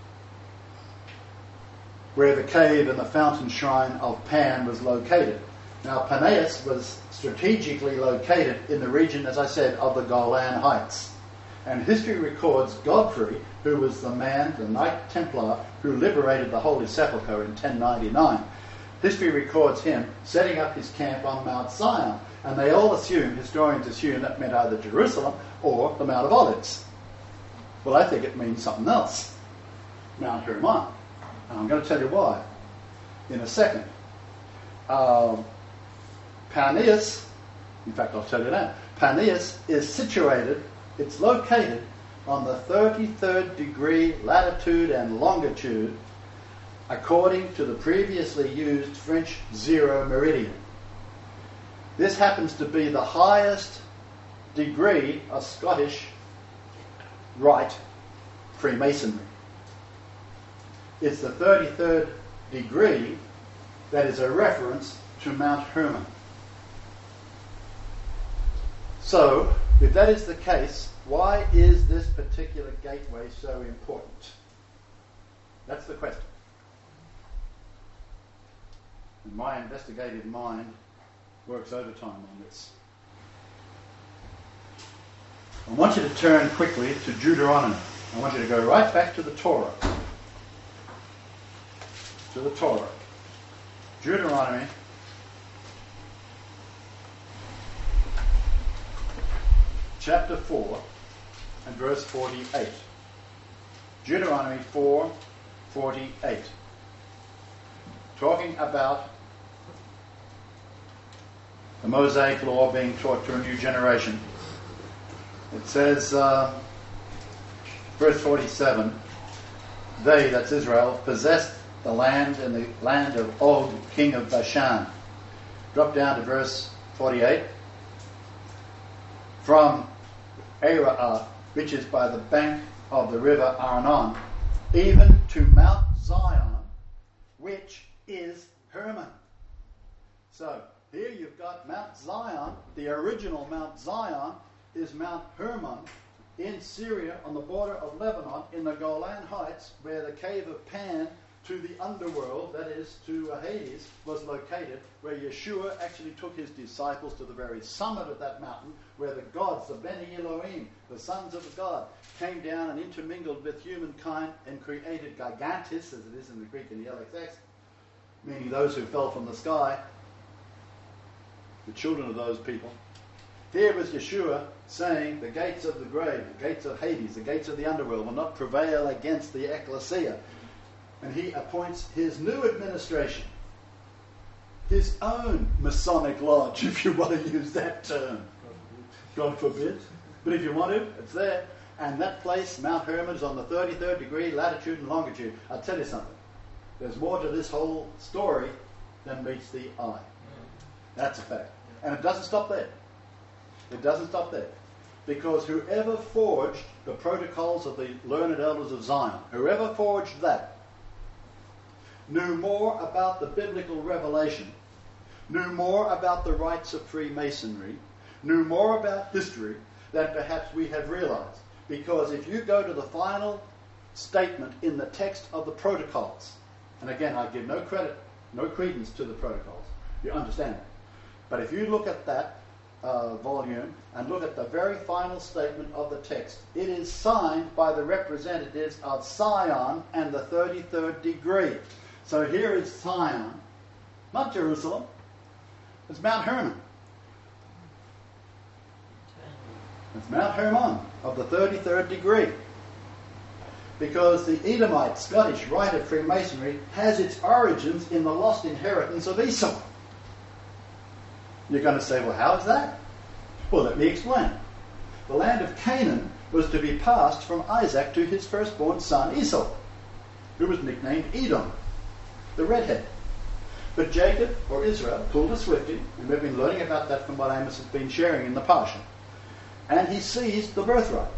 where the cave and the fountain shrine of Pan was located. Now, Paneas was strategically located in the region, as I said, of the Golan Heights. And history records Godfrey, who was the man, the Knight Templar, who liberated the Holy Sepulchre in ten ninety-nine. History records him setting up his camp on Mount Zion. And they all assume, historians assume, that meant either Jerusalem or the Mount of Olives. Well, I think it means something else. Mount Hermon. And I'm going to tell you why in a second. Um, Paneas, in fact, I'll tell you now. Paneas is situated, it's located on the thirty-third degree latitude and longitude according to the previously used French zero meridian. This happens to be the highest degree of Scottish Rite Freemasonry. It's the thirty-third degree that is a reference to Mount Hermon. So, if that is the case, why is this particular gateway so important? That's the question. And my investigative mind works overtime on this. I want you to turn quickly to Deuteronomy. I want you to go right back to the Torah. To the Torah. Deuteronomy chapter four and verse forty-eight. Deuteronomy four forty-eight. Talking about the Mosaic law being taught to a new generation. It says, uh, verse forty-seven, they, that's Israel, possessed the land in the land of Og, king of Bashan. Drop down to verse forty-eight. From Arah, which is by the bank of the river Arnon, even to Mount Zion, which is Hermon. So, here you've got Mount Zion. The original Mount Zion is Mount Hermon in Syria on the border of Lebanon in the Golan Heights, where the cave of Pan to the underworld, that is to Hades, was located, where Yeshua actually took his disciples to the very summit of that mountain, where the gods, the Beni Elohim, the sons of God, came down and intermingled with humankind and created Gigantis, as it is in the Greek in the L X X, meaning those who fell from the sky, the children of those people. Here was Yeshua saying the gates of the grave, the gates of Hades, the gates of the underworld will not prevail against the ecclesia. And he appoints his new administration, his own Masonic lodge, if you want to use that term. God forbid. But if you want to, it's there. And that place, Mount Hermon, is on the thirty-third degree latitude and longitude. I'll tell you something. There's more to this whole story than meets the eye. That's a fact. And it doesn't stop there. It doesn't stop there. Because whoever forged the protocols of the learned elders of Zion, whoever forged that, knew more about the biblical revelation, knew more about the rites of Freemasonry, knew more about history than perhaps we have realized. Because if you go to the final statement in the text of the protocols, and again, I give no credit, no credence to the protocols, you understand it. But if you look at that uh, volume and look at the very final statement of the text, it is signed by the representatives of Sion and the thirty-third degree. So here is Sion, not Jerusalem, it's Mount Hermon. It's Mount Hermon of the thirty-third degree. Because the Edomite Scottish rite of Freemasonry has its origins in the lost inheritance of Esau. You're going to say, well, how is that? Well, let me explain. The land of Canaan was to be passed from Isaac to his firstborn son Esau, who was nicknamed Edom, the redhead. But Jacob, or Israel, pulled a swifty, and we've been learning about that from what Amos has been sharing in the Parsha, and he seized the birthright.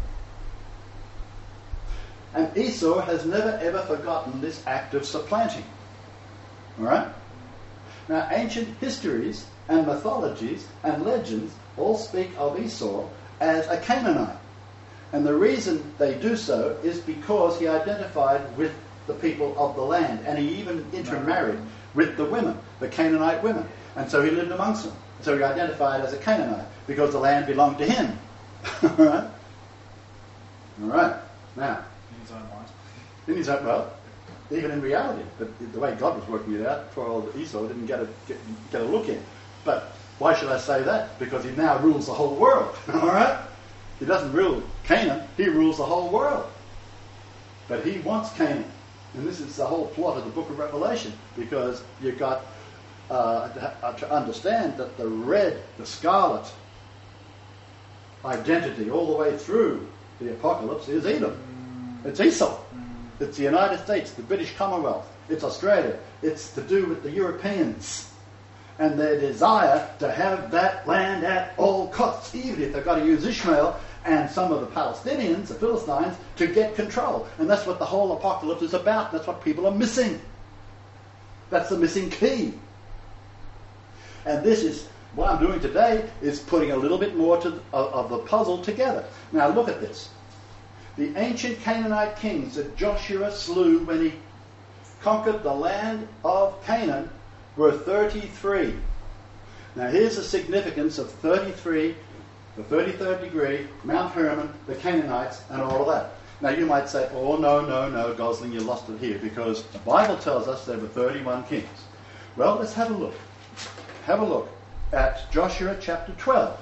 And Esau has never ever forgotten this act of supplanting. All right? Now, ancient histories and mythologies and legends all speak of Esau as a Canaanite. And the reason they do so is because he identified with the people of the land, and he even intermarried with the women, the Canaanite women. And so he lived amongst them. So he identified as a Canaanite because the land belonged to him. All right? All right. Now, In his own mind. in his own, well, even in reality, but the way God was working it out, poor old Esau didn't get a, get, get a look in. But why should I say that? Because he now rules the whole world. All right? He doesn't rule Canaan, he rules the whole world. But he wants Canaan. And this is the whole plot of the book of Revelation, because you've got uh, to, to understand that the red, the scarlet identity all the way through the apocalypse is Edom. It's Esau. It's the United States, the British Commonwealth. It's Australia. It's to do with the Europeans and their desire to have that land at all costs, even if they've got to use Ishmael and some of the Palestinians, the Philistines, to get control. And that's what the whole apocalypse is about. That's what people are missing. That's the missing key. And this is, what I'm doing today is putting a little bit more to, of, of the puzzle together. Now look at this. The ancient Canaanite kings that Joshua slew when he conquered the land of Canaan were thirty-three. Now here's the significance of thirty-three, the thirty-third degree, Mount Hermon, the Canaanites, and all of that. Now you might say, oh no, no, no, Gosling, you lost it here, because the Bible tells us there were thirty-one kings. Well, let's have a look. Have a look at Joshua chapter twelve.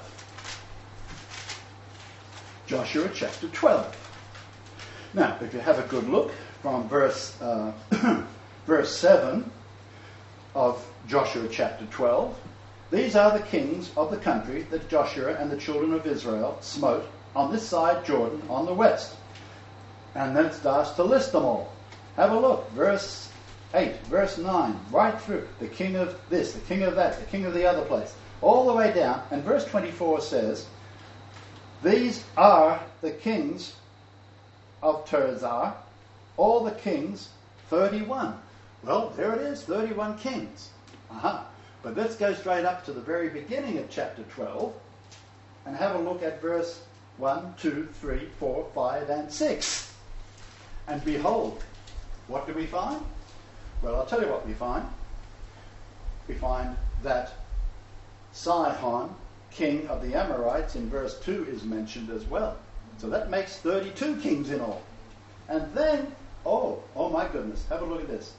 Joshua chapter twelve. Now, if you have a good look from verse uh, verse seven of Joshua chapter twelve, these are the kings of the country that Joshua and the children of Israel smote on this side Jordan on the west. And then it starts to list them all. Have a look. Verse eight, verse nine, right through. The king of this, the king of that, the king of the other place. All the way down. And verse twenty-four says, these are the kings of Tirzah, all the kings, thirty-one. Well, there it is, thirty-one kings. Uh-huh. But let's go straight up to the very beginning of chapter twelve and have a look at verse one, two, three, four, five, and six. And behold, what do we find? Well, I'll tell you what we find. We find that Sihon, king of the Amorites, in verse two is mentioned as well. So that makes thirty-two kings in all. And then, oh, oh my goodness, have a look at this.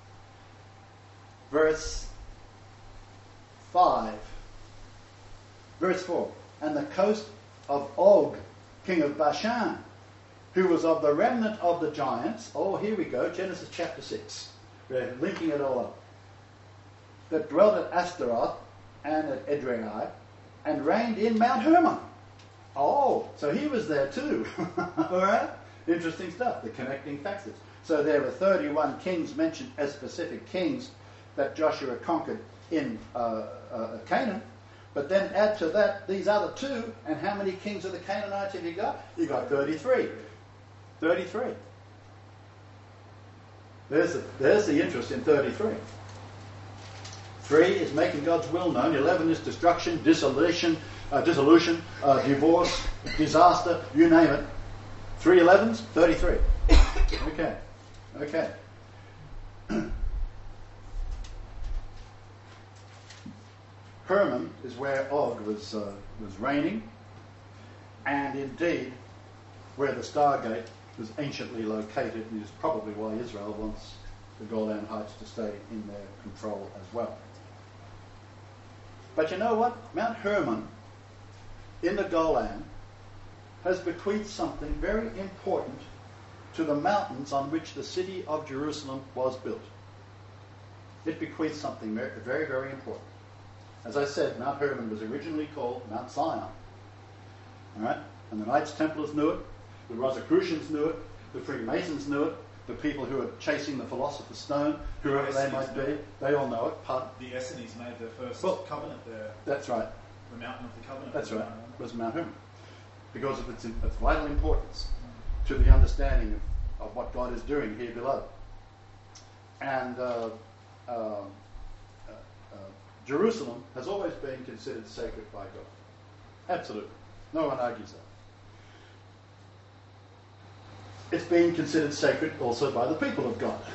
Verse five. Verse four. And the coast of Og, king of Bashan, who was of the remnant of the giants. Oh, here we go, Genesis chapter six. We're linking it all up. That dwelt at Astaroth and at Edrei, and reigned in Mount Hermon. Oh, so he was there too. All right? Interesting stuff, the connecting facets. So there were thirty-one kings mentioned as specific kings that Joshua conquered in uh, uh, Canaan. But then add to that these other two, and how many kings of the Canaanites have you got? You got thirty-three. thirty-three. There's the, there's the interest in thirty-three. Three is making God's will known. Eleven is destruction, dissolution, uh, dissolution, uh, divorce, disaster, you name it. Three elevens, thirty-three. Okay, okay. Hermon is where Og was uh, was reigning, and indeed where the Stargate was anciently located, and is probably why Israel wants the Golan Heights to stay in their control as well. But you know what? Mount Hermon in the Golan has bequeathed something very important to the mountains on which the city of Jerusalem was built. It bequeaths something very, very, very important. As I said, Mount Hermon was originally called Mount Zion. All right? And the Knights Templars knew it, the Rosicrucians knew it, the Freemasons knew it, the people who are chasing the Philosopher's Stone, whoever they might be, they all know it. Pardon? The Essenes made their first well, covenant there. That's right. The mountain of the covenant. That's right. It was Mount Hermon. Because of its, its vital importance to the understanding of, of what God is doing here below. And uh, uh, uh, uh, Jerusalem has always been considered sacred by God. Absolutely. No one argues that. It's been considered sacred also by the people of God.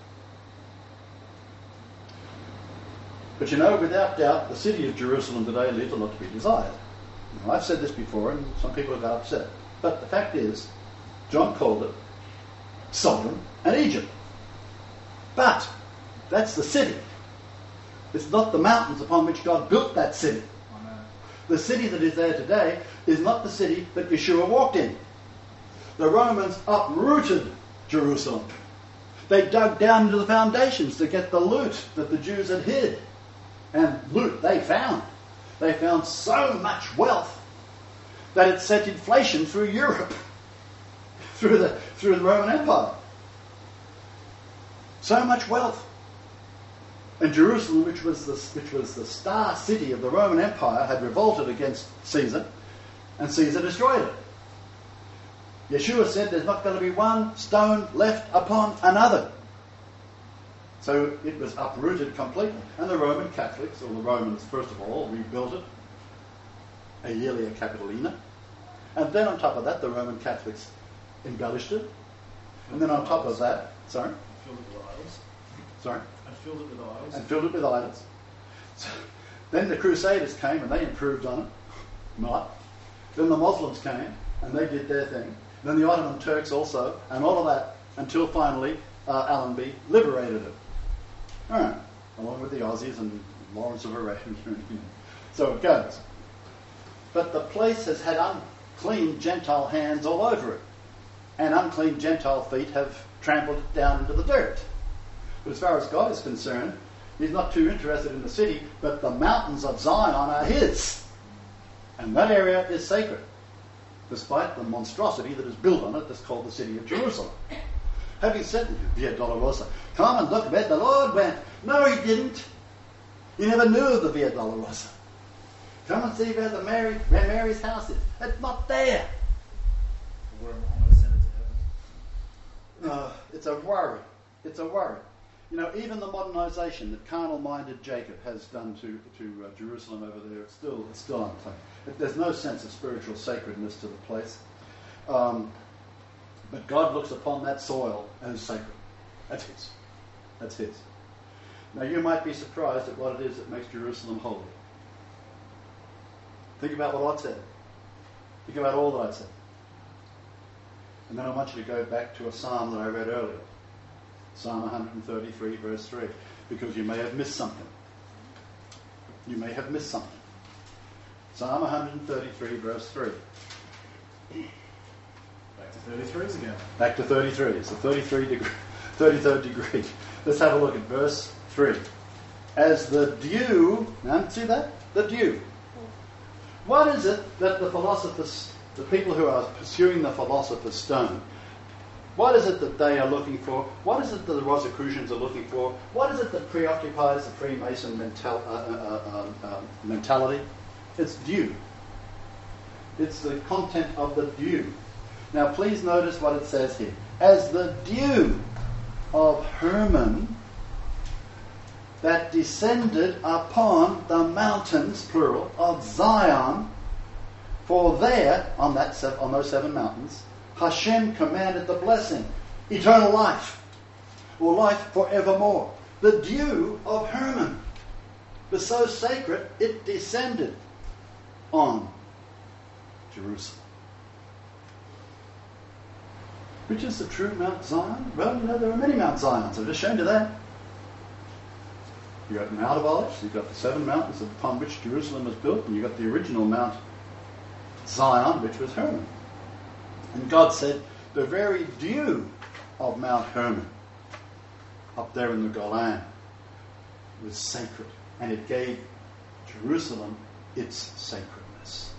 But you know, without doubt, the city of Jerusalem today leaves a lot to be desired. Now, I've said this before, and some people have got upset. But the fact is, John called it Sodom and Egypt. But that's the city. It's not the mountains upon which God built that city. Amen. The city that is there today is not the city that Yeshua walked in. The Romans uprooted Jerusalem. They dug down into the foundations to get the loot that the Jews had hid. And loot they found. They found so much wealth that it sent inflation through Europe, through the, through the Roman Empire. So much wealth. And Jerusalem, which was the, which was the star city of the Roman Empire, had revolted against Caesar, and Caesar destroyed it. Yeshua said there's not going to be one stone left upon another. So it was uprooted completely. And the Roman Catholics, or the Romans first of all, rebuilt it, Aelia Capitolina. And then on top of that, the Roman Catholics embellished it. And then on top of that, sorry? Filled it with idols. Sorry? And filled it with idols. And filled it with idols. So, then the Crusaders came and they improved on it. Not. Then the Muslims came and they did their thing. Then the Ottoman Turks also, and all of that, until finally uh, Allenby liberated it. All right, along with the Aussies and Lawrence of Arabia. So it goes. But the place has had unclean Gentile hands all over it. And unclean Gentile feet have trampled it down into the dirt. But as far as God is concerned, he's not too interested in the city, but the mountains of Zion are his. And that area is sacred, despite the monstrosity that is built on it that's called the city of Jerusalem. Having said Via Dolorosa, come and look where the Lord went. No, he didn't. He never knew of the Via Dolorosa. Come and see where the Mary, where Mary's house is. It's not there. Where Muhammad ascended to heaven. Uh, it's a worry. It's a worry. You know, even the modernisation that carnal-minded Jacob has done to, to uh, Jerusalem over there, it's still, it's still unclean. There's no sense of spiritual sacredness to the place. Um, but God looks upon that soil as sacred. That's his. That's his. Now, you might be surprised at what it is that makes Jerusalem holy. Think about what I said. Think about all that I said. And then I want you to go back to a psalm that I read earlier. Psalm one thirty-three, verse three. Because you may have missed something. You may have missed something. Psalm one thirty-three, verse three. Back to thirty-threes again. Back to thirty-three. It's the thirty-three degree, thirty-third degree. Let's have a look at verse three. As the dew, now see that? The dew. What is it that the philosophers, the people who are pursuing the philosopher's stone, what is it that they are looking for? What is it that the Rosicrucians are looking for? What is it that preoccupies the Freemason mental, uh, uh, uh, uh, mentality? It's dew. It's the content of the dew. Now please notice what it says here. As the dew. of Hermon that descended upon the mountains, plural, of Zion. For there, on that seven, on those seven mountains, Hashem commanded the blessing, eternal life, or life forevermore. The dew of Hermon was so sacred it descended on Jerusalem. Which is the true Mount Zion? Well, you know, there are many Mount Zions. I've just shown you that. You've got Mount of Olives, you've got the seven mountains upon which Jerusalem was built, and you've got the original Mount Zion, which was Hermon. And God said, the very dew of Mount Hermon, up there in the Golan, was sacred, and it gave Jerusalem its sacredness.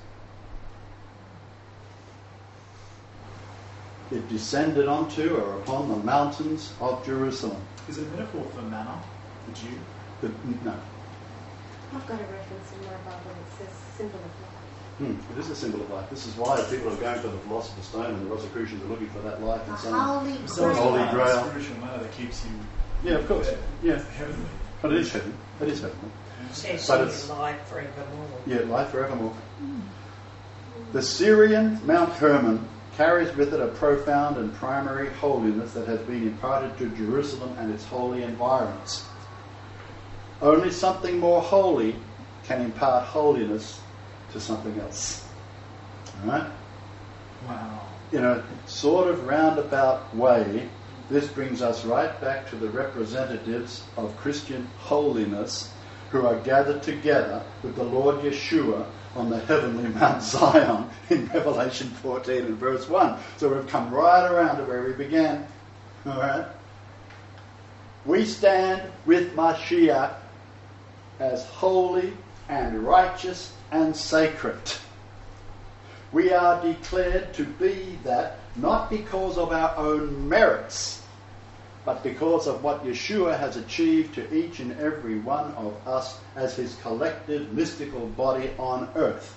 It descended onto or upon the mountains of Jerusalem. Is it a metaphor for manna, the dew? The, no. I've got a reference in my Bible that says symbol of life. Hmm, it is a symbol of life. This is why people are going to the Philosopher's Stone and the Rosicrucians are looking for that life in A some... holy So it's Holy not Grail. a spiritual manna that keeps you Yeah, of course. Yeah, heavenly. but it is heaven. It is heavenly. Says But here, it's- life forevermore. Yeah, life forevermore. The Syrian Mount Hermon carries with it a profound and primary holiness that has been imparted to Jerusalem and its holy environs. Only something more holy can impart holiness to something else. Alright? Wow. In a sort of roundabout way, this brings us right back to the representatives of Christian holiness who are gathered together with the Lord Yeshua on the heavenly Mount Zion in Revelation fourteen and verse one. So we've come right around to where we began. Alright? We stand with Mashiach as holy and righteous and sacred. We are declared to be that not because of our own merits, but because of what Yeshua has achieved to each and every one of us as his collective mystical body on earth.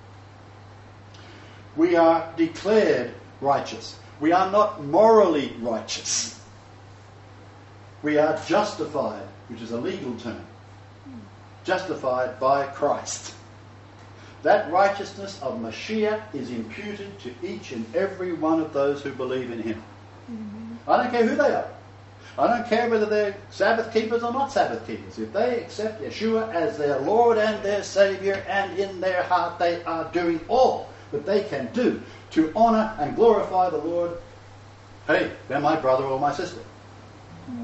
We are declared righteous. We are not morally righteous. We are justified, which is a legal term. Justified by Christ. That righteousness of Mashiach is imputed to each and every one of those who believe in him. Mm-hmm. I don't care who they are. I don't care whether they're Sabbath keepers or not Sabbath keepers. If they accept Yeshua as their Lord and their Saviour, and in their heart they are doing all that they can do to honour and glorify the Lord, hey, they're my brother or my sister. Mm-hmm.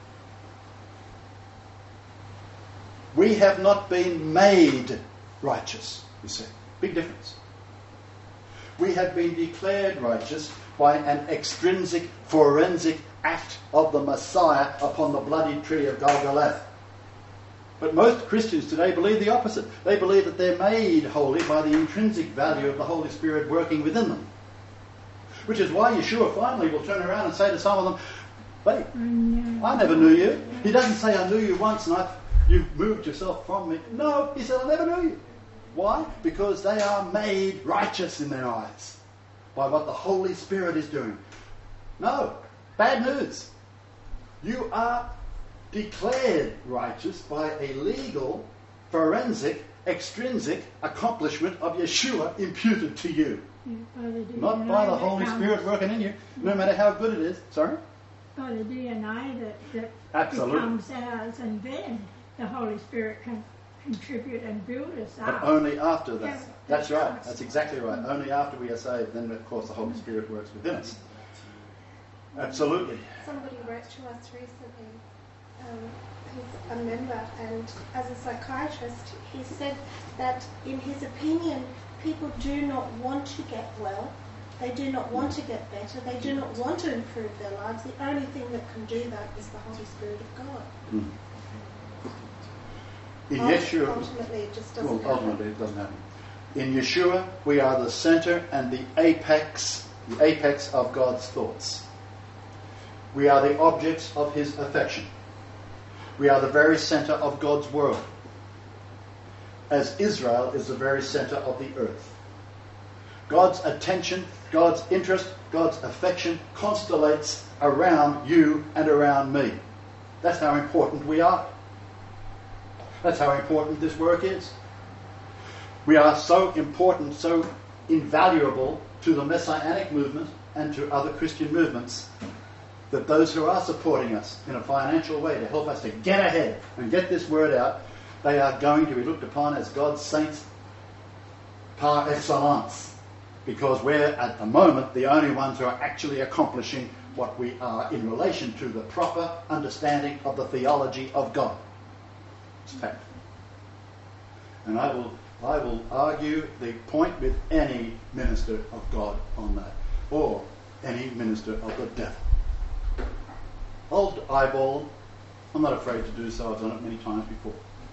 We have not been made righteous, you see. Big difference. We have been declared righteous by an extrinsic, forensic act of the Messiah upon the bloody tree of Golgotha. But most Christians today believe the opposite. They believe that they're made holy by the intrinsic value of the Holy Spirit working within them. Which is why Yeshua finally will turn around and say to some of them, "Hey, I never knew you." He doesn't say, "I knew you once and I, you've moved yourself from me." No, he said, "I never knew you." Why? Because they are made righteous in their eyes by what the Holy Spirit is doing. No, bad news. You are declared righteous by a legal, forensic, extrinsic accomplishment of Yeshua imputed to you. Yeah, by the Not by the Holy Spirit working in you, no matter how good it is. Sorry? By the D N A that, that Absolutely. becomes ours, and then the Holy Spirit can contribute and build us But up. only after that. Yeah, That's that's right. right. That's exactly right. Only after we are saved, then of course the Holy Spirit works within us. Absolutely. Somebody wrote to us recently, um, who's a member, and as a psychiatrist, he said that in his opinion, people do not want to get well. They do not want to get better. They do not want to improve their lives. The only thing that can do that is the Holy Spirit of God. Mm. In Ult- Yeshua, Ultimately, it just doesn't well, happen. ultimately it doesn't happen. In Yeshua, we are the center and the apex, the apex of God's thoughts. We are the objects of his affection. We are the very center of God's world, as Israel is the very center of the earth. God's attention, God's interest, God's affection constellates around you and around me. That's how important we are. That's how important this work is. We are so important, so invaluable to the Messianic movement and to other Christian movements that those who are supporting us in a financial way to help us to get ahead and get this word out, they are going to be looked upon as God's saints par excellence, because we're at the moment the only ones who are actually accomplishing what we are in relation to the proper understanding of the theology of God. It's fact. And I will I will argue the point with any minister of God on that, or any minister of the devil. Old eyeball, I'm not afraid to do so, I've done it many times before.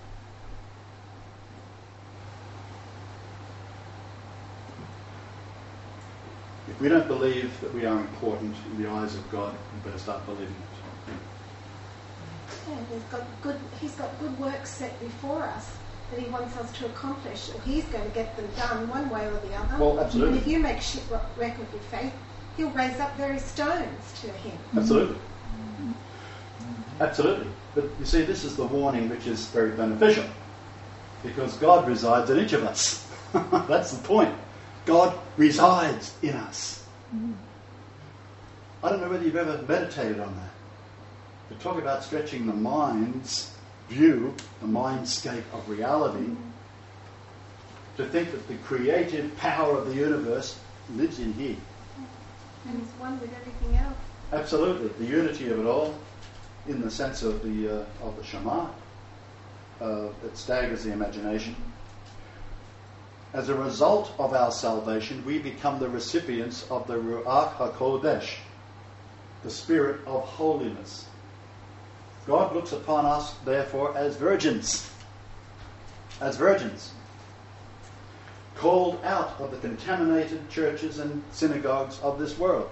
If we don't believe that we are important in the eyes of God, we better start believing it. Yeah, he's got good. He's got good works set before us that he wants us to accomplish, and he's going to get them done one way or the other. Well, absolutely. And if you make shipwreck of your faith, he'll raise up very stones to him. Absolutely. Absolutely. But you see, this is the warning which is very beneficial, because God resides in each of us. That's the point. God resides in us. I don't know whether you've ever meditated on that. To talk about stretching the mind's view, the mindscape of reality, to think that the creative power of the universe lives in here. And he's one with everything else. Absolutely. The unity of it all, in the sense of the uh, of the Shema, uh, that staggers the imagination. As a result of our salvation, we become the recipients of the Ruach HaKodesh, the Spirit of holiness. God looks upon us, therefore, as virgins. As virgins. Called out of the contaminated churches and synagogues of this world.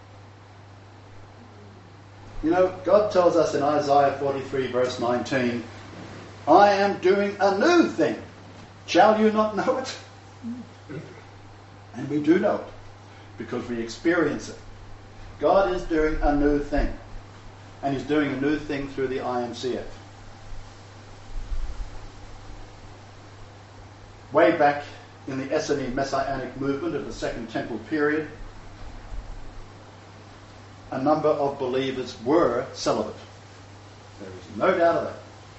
You know, God tells us in Isaiah forty-three, verse nineteen, I am doing a new thing. Shall you not know it? And we do know it, because we experience it. God is doing a new thing. And he's doing a new thing through the I M C F. Way back in the Essene Messianic movement of the Second Temple period, a number of believers were celibate. There is no doubt of that.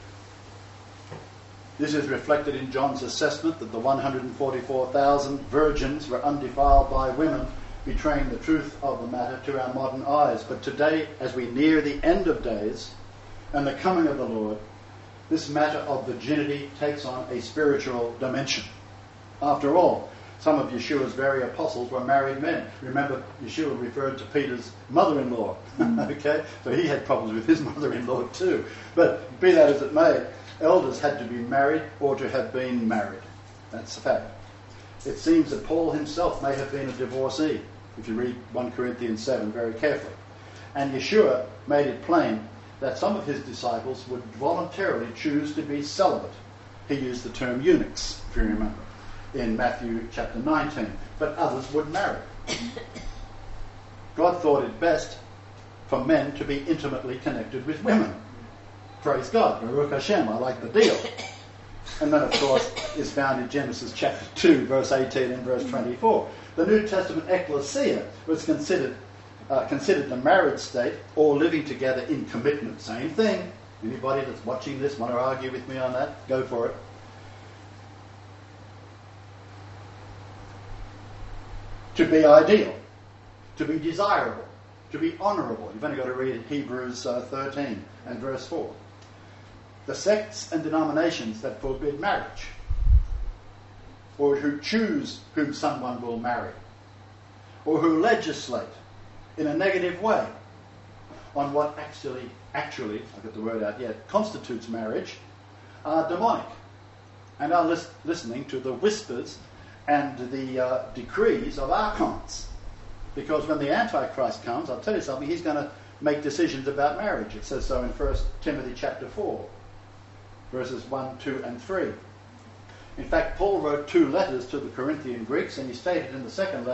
This is reflected in John's assessment that the one hundred forty-four thousand virgins were undefiled by women, betraying the truth of the matter to our modern eyes. But today, as we near the end of days and the coming of the Lord, this matter of virginity takes on a spiritual dimension. After all, some of Yeshua's very apostles were married men. Remember, Yeshua referred to Peter's mother-in-law. Okay? So he had problems with his mother-in-law too. But be that as it may, elders had to be married or to have been married. That's a fact. It seems that Paul himself may have been a divorcee, if you read First Corinthians seven very carefully. And Yeshua made it plain that some of his disciples would voluntarily choose to be celibate. He used the term eunuchs, if you remember, in Matthew chapter nineteen. But others would marry. God thought it best for men to be intimately connected with women. Praise God. Baruch Hashem, I like the deal. And then, of course, is found in Genesis chapter two, verse eighteen and verse twenty-four. The New Testament ecclesia was considered uh, considered the married state, or living together in commitment. Same thing. Anybody that's watching this want to argue with me on that? Go for it. To be ideal, to be desirable, to be honourable. You've only got to read Hebrews uh, thirteen and verse four. The sects and denominations that forbid marriage, or who choose whom someone will marry, or who legislate in a negative way on what actually, actually, I'll get the word out yet, constitutes marriage, are demonic, and are lis- listening to the whispers and the uh, decrees of archons. Because when the Antichrist comes, I'll tell you something, he's going to make decisions about marriage. It says so in First Timothy chapter four. Verses one, two, and three. In fact, Paul wrote two letters to the Corinthian Greeks, and he stated in the second letter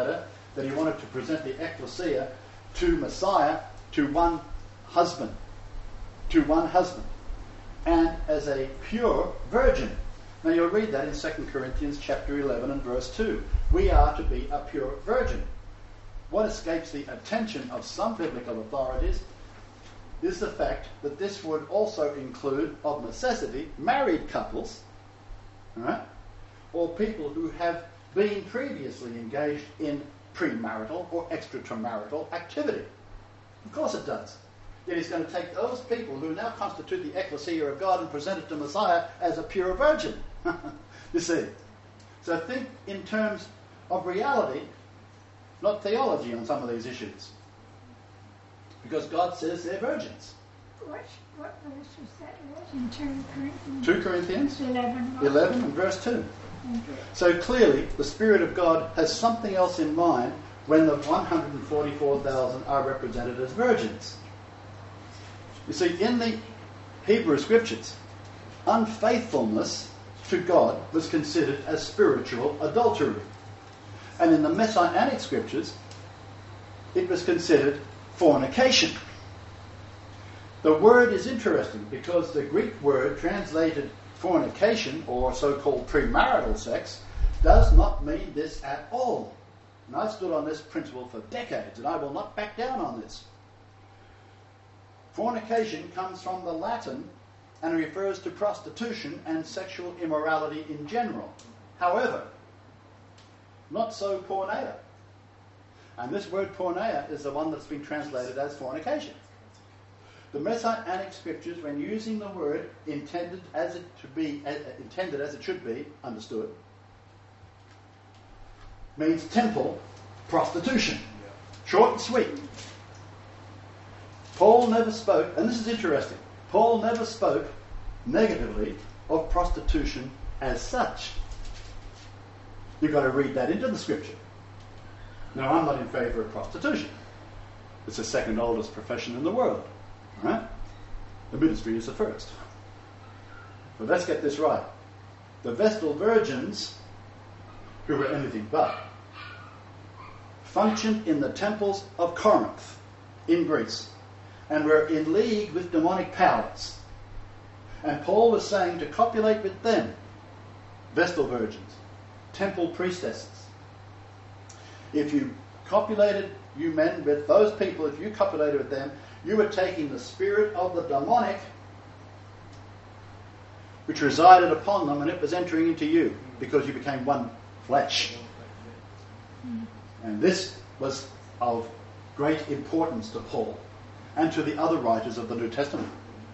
that he wanted to present the ecclesia to Messiah, to one husband, to one husband, and as a pure virgin. Now you'll read that in Second Corinthians chapter eleven and verse two. We are to be a pure virgin. What escapes the attention of some biblical authorities is the fact that this would also include, of necessity, married couples, right, or people who have been previously engaged in premarital or extramarital activity. Of course it does. Yet he's going to take those people who now constitute the ecclesia of God and present it to Messiah as a pure virgin. You see. So think in terms of reality, not theology on some of these issues. Because God says they're virgins. What, what verse was that? In two Corinthians? two Corinthians eleven. eleven and verse two. Okay. So clearly, the Spirit of God has something else in mind when the one hundred forty-four thousand are represented as virgins. You see, in the Hebrew Scriptures, unfaithfulness to God was considered as spiritual adultery. And in the Messianic Scriptures, it was considered fornication. The word is interesting because the Greek word translated fornication, or so-called premarital sex, does not mean this at all. And I've stood on this principle for decades, and I will not back down on this. Fornication comes from the Latin and refers to prostitution and sexual immorality in general. However, not so porneia. And this word porneia is the one that's been translated as fornication. The Messianic Scriptures, when using the word intended as it to be, uh, intended as it should be understood, means temple prostitution. Short and sweet. Paul never spoke, and this is interesting, Paul never spoke negatively of prostitution as such. You've got to read that into the Scripture. Now, I'm not in favour of prostitution. It's the second oldest profession in the world. Right? The ministry is the first. But let's get this right. The Vestal Virgins, who were anything but, functioned in the temples of Corinth in Greece and were in league with demonic powers. And Paul was saying to copulate with them, Vestal Virgins, temple priestesses. If you copulated, you men, with those people, if you copulated with them, you were taking the spirit of the demonic which resided upon them, and it was entering into you because you became one flesh. And this was of great importance to Paul and to the other writers of the New Testament.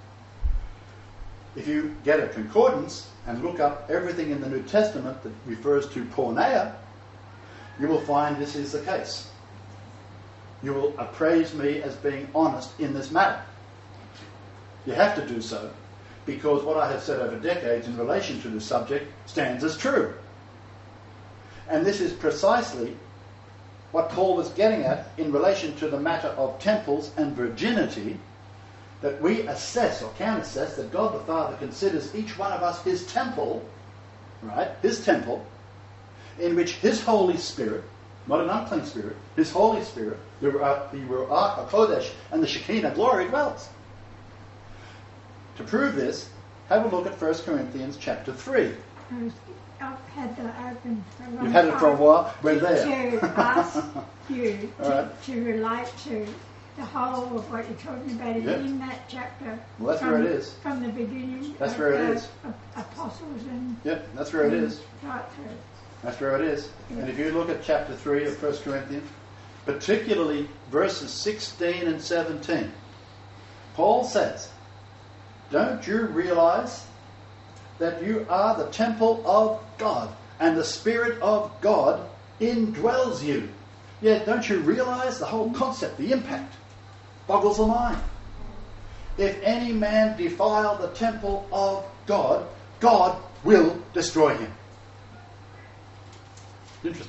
If you get a concordance and look up everything in the New Testament that refers to porneia, you will find this is the case. You will appraise me as being honest in this matter. You have to do so because what I have said over decades in relation to this subject stands as true. And this is precisely what Paul was getting at in relation to the matter of temples and virginity, that we assess or can assess that God the Father considers each one of us his temple, right? His temple, in which his Holy Spirit, not an unclean spirit, his Holy Spirit, the Ruach HaKodesh and the Shekinah glory dwells. To prove this, have a look at First Corinthians chapter three. I've had that open for a long You've had it for a while? We're there. To ask you to, right. to relate to the whole of what you're talking about Yep. in that chapter. Well, that's from, where it is. From the beginning. That's of where it the is. Apostles and... Yep, that's where it is. Right through. That's where it is. And if you look at chapter three of First Corinthians, particularly verses sixteen and seventeen, Paul says, don't you realize that you are the temple of God and the Spirit of God indwells you? Yeah, don't you realize the whole concept, the impact? Boggles the mind. If any man defile the temple of God, God will destroy him. Interesting.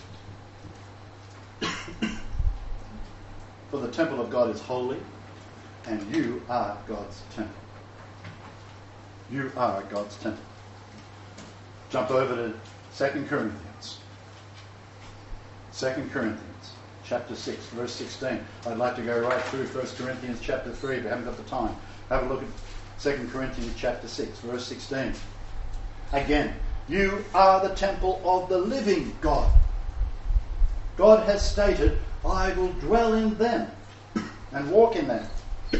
For the temple of God is holy, and you are God's temple. You are God's temple. Jump over to Second Corinthians. Second Corinthians, chapter six, verse sixteen. I'd like to go right through First Corinthians chapter three, but I haven't got the time. Have a look at Second Corinthians chapter six, verse sixteen. Again, you are the temple of the living God. God has stated, I will dwell in them and walk in them.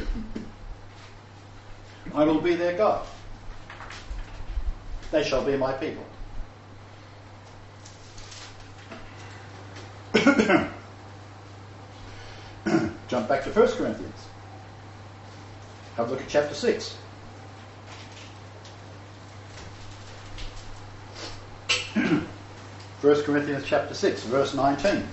I will be their God. They shall be my people. Jump back to First Corinthians. Have a look at chapter six. First Corinthians chapter six, verse nineteen.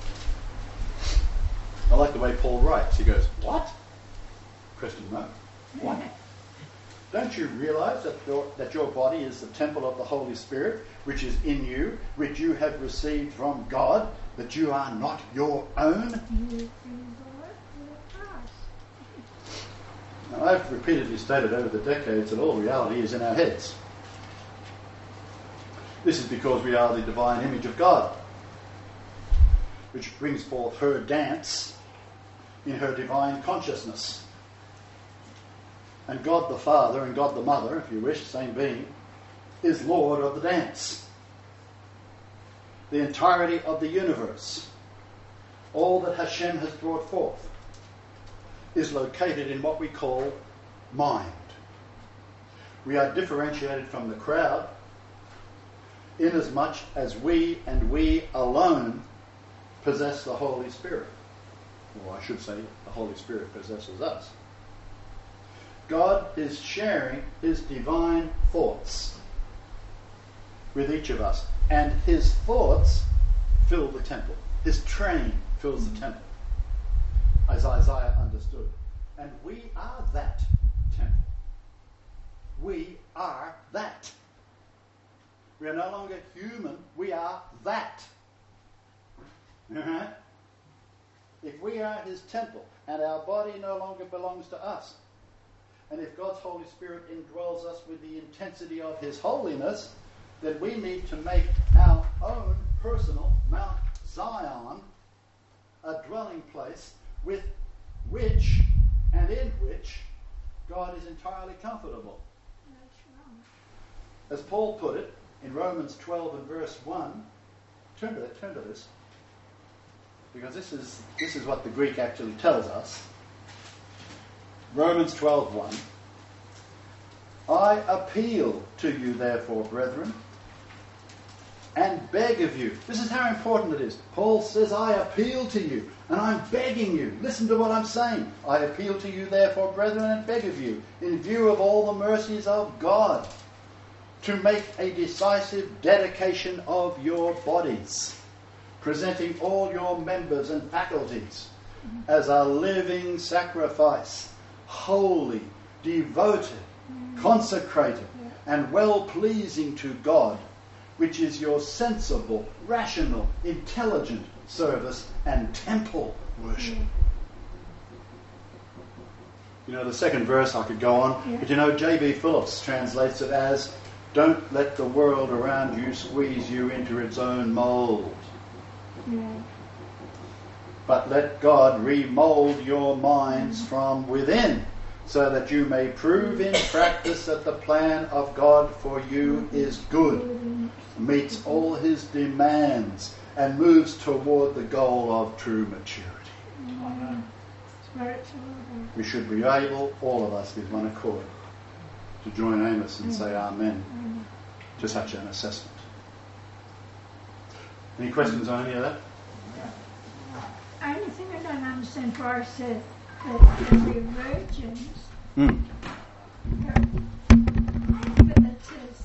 I like the way Paul writes. He goes, what? Question mark. What? Don't you realize that your, that your body is the temple of the Holy Spirit, which is in you, which you have received from God, that you are not your own? Now, I've repeatedly stated over the decades that all reality is in our heads. This is because we are the divine image of God, which brings forth her dance in her divine consciousness. And God the Father and God the Mother, if you wish, same being, is Lord of the dance. The entirety of the universe, all that Hashem has brought forth, is located in what we call mind. We are differentiated from the crowd inasmuch as we and we alone possess the Holy Spirit. Or I should say, the Holy Spirit possesses us. God is sharing his divine thoughts with each of us. And his thoughts fill the temple. His train fills the temple, as Isaiah understood. And we are that temple. We are that. We are no longer human. We are that. Alright? If we are his temple and our body no longer belongs to us, and if God's Holy Spirit indwells us with the intensity of his holiness, then we need to make our own personal Mount Zion a dwelling place with which and in which God is entirely comfortable. As Paul put it in Romans twelve and verse one, turn to that, turn to this, because this is this is what the Greek actually tells us. Romans twelve one. I appeal to you, therefore, brethren, and beg of you. This is how important it is. Paul says, I appeal to you, and I'm begging you. Listen to what I'm saying. I appeal to you, therefore, brethren, and beg of you, in view of all the mercies of God, to make a decisive dedication of your bodies, presenting all your members and faculties as a living sacrifice, holy, devoted, consecrated, and well-pleasing to God, which is your sensible, rational, intelligent service and temple worship. You know, the second verse I could go on, yeah. But you know, J B Phillips translates it as, don't let the world around you squeeze you into its own mould. Yeah. But let God remold your minds from within, so that you may prove in practice that the plan of God for you is good, meets all his demands, and moves toward the goal of true maturity. Amen. We should be able, all of us with one accord, to join Amos and say Amen to such an assessment. Any questions on any of that? The only thing I don't understand, Boris said that the virgins mm.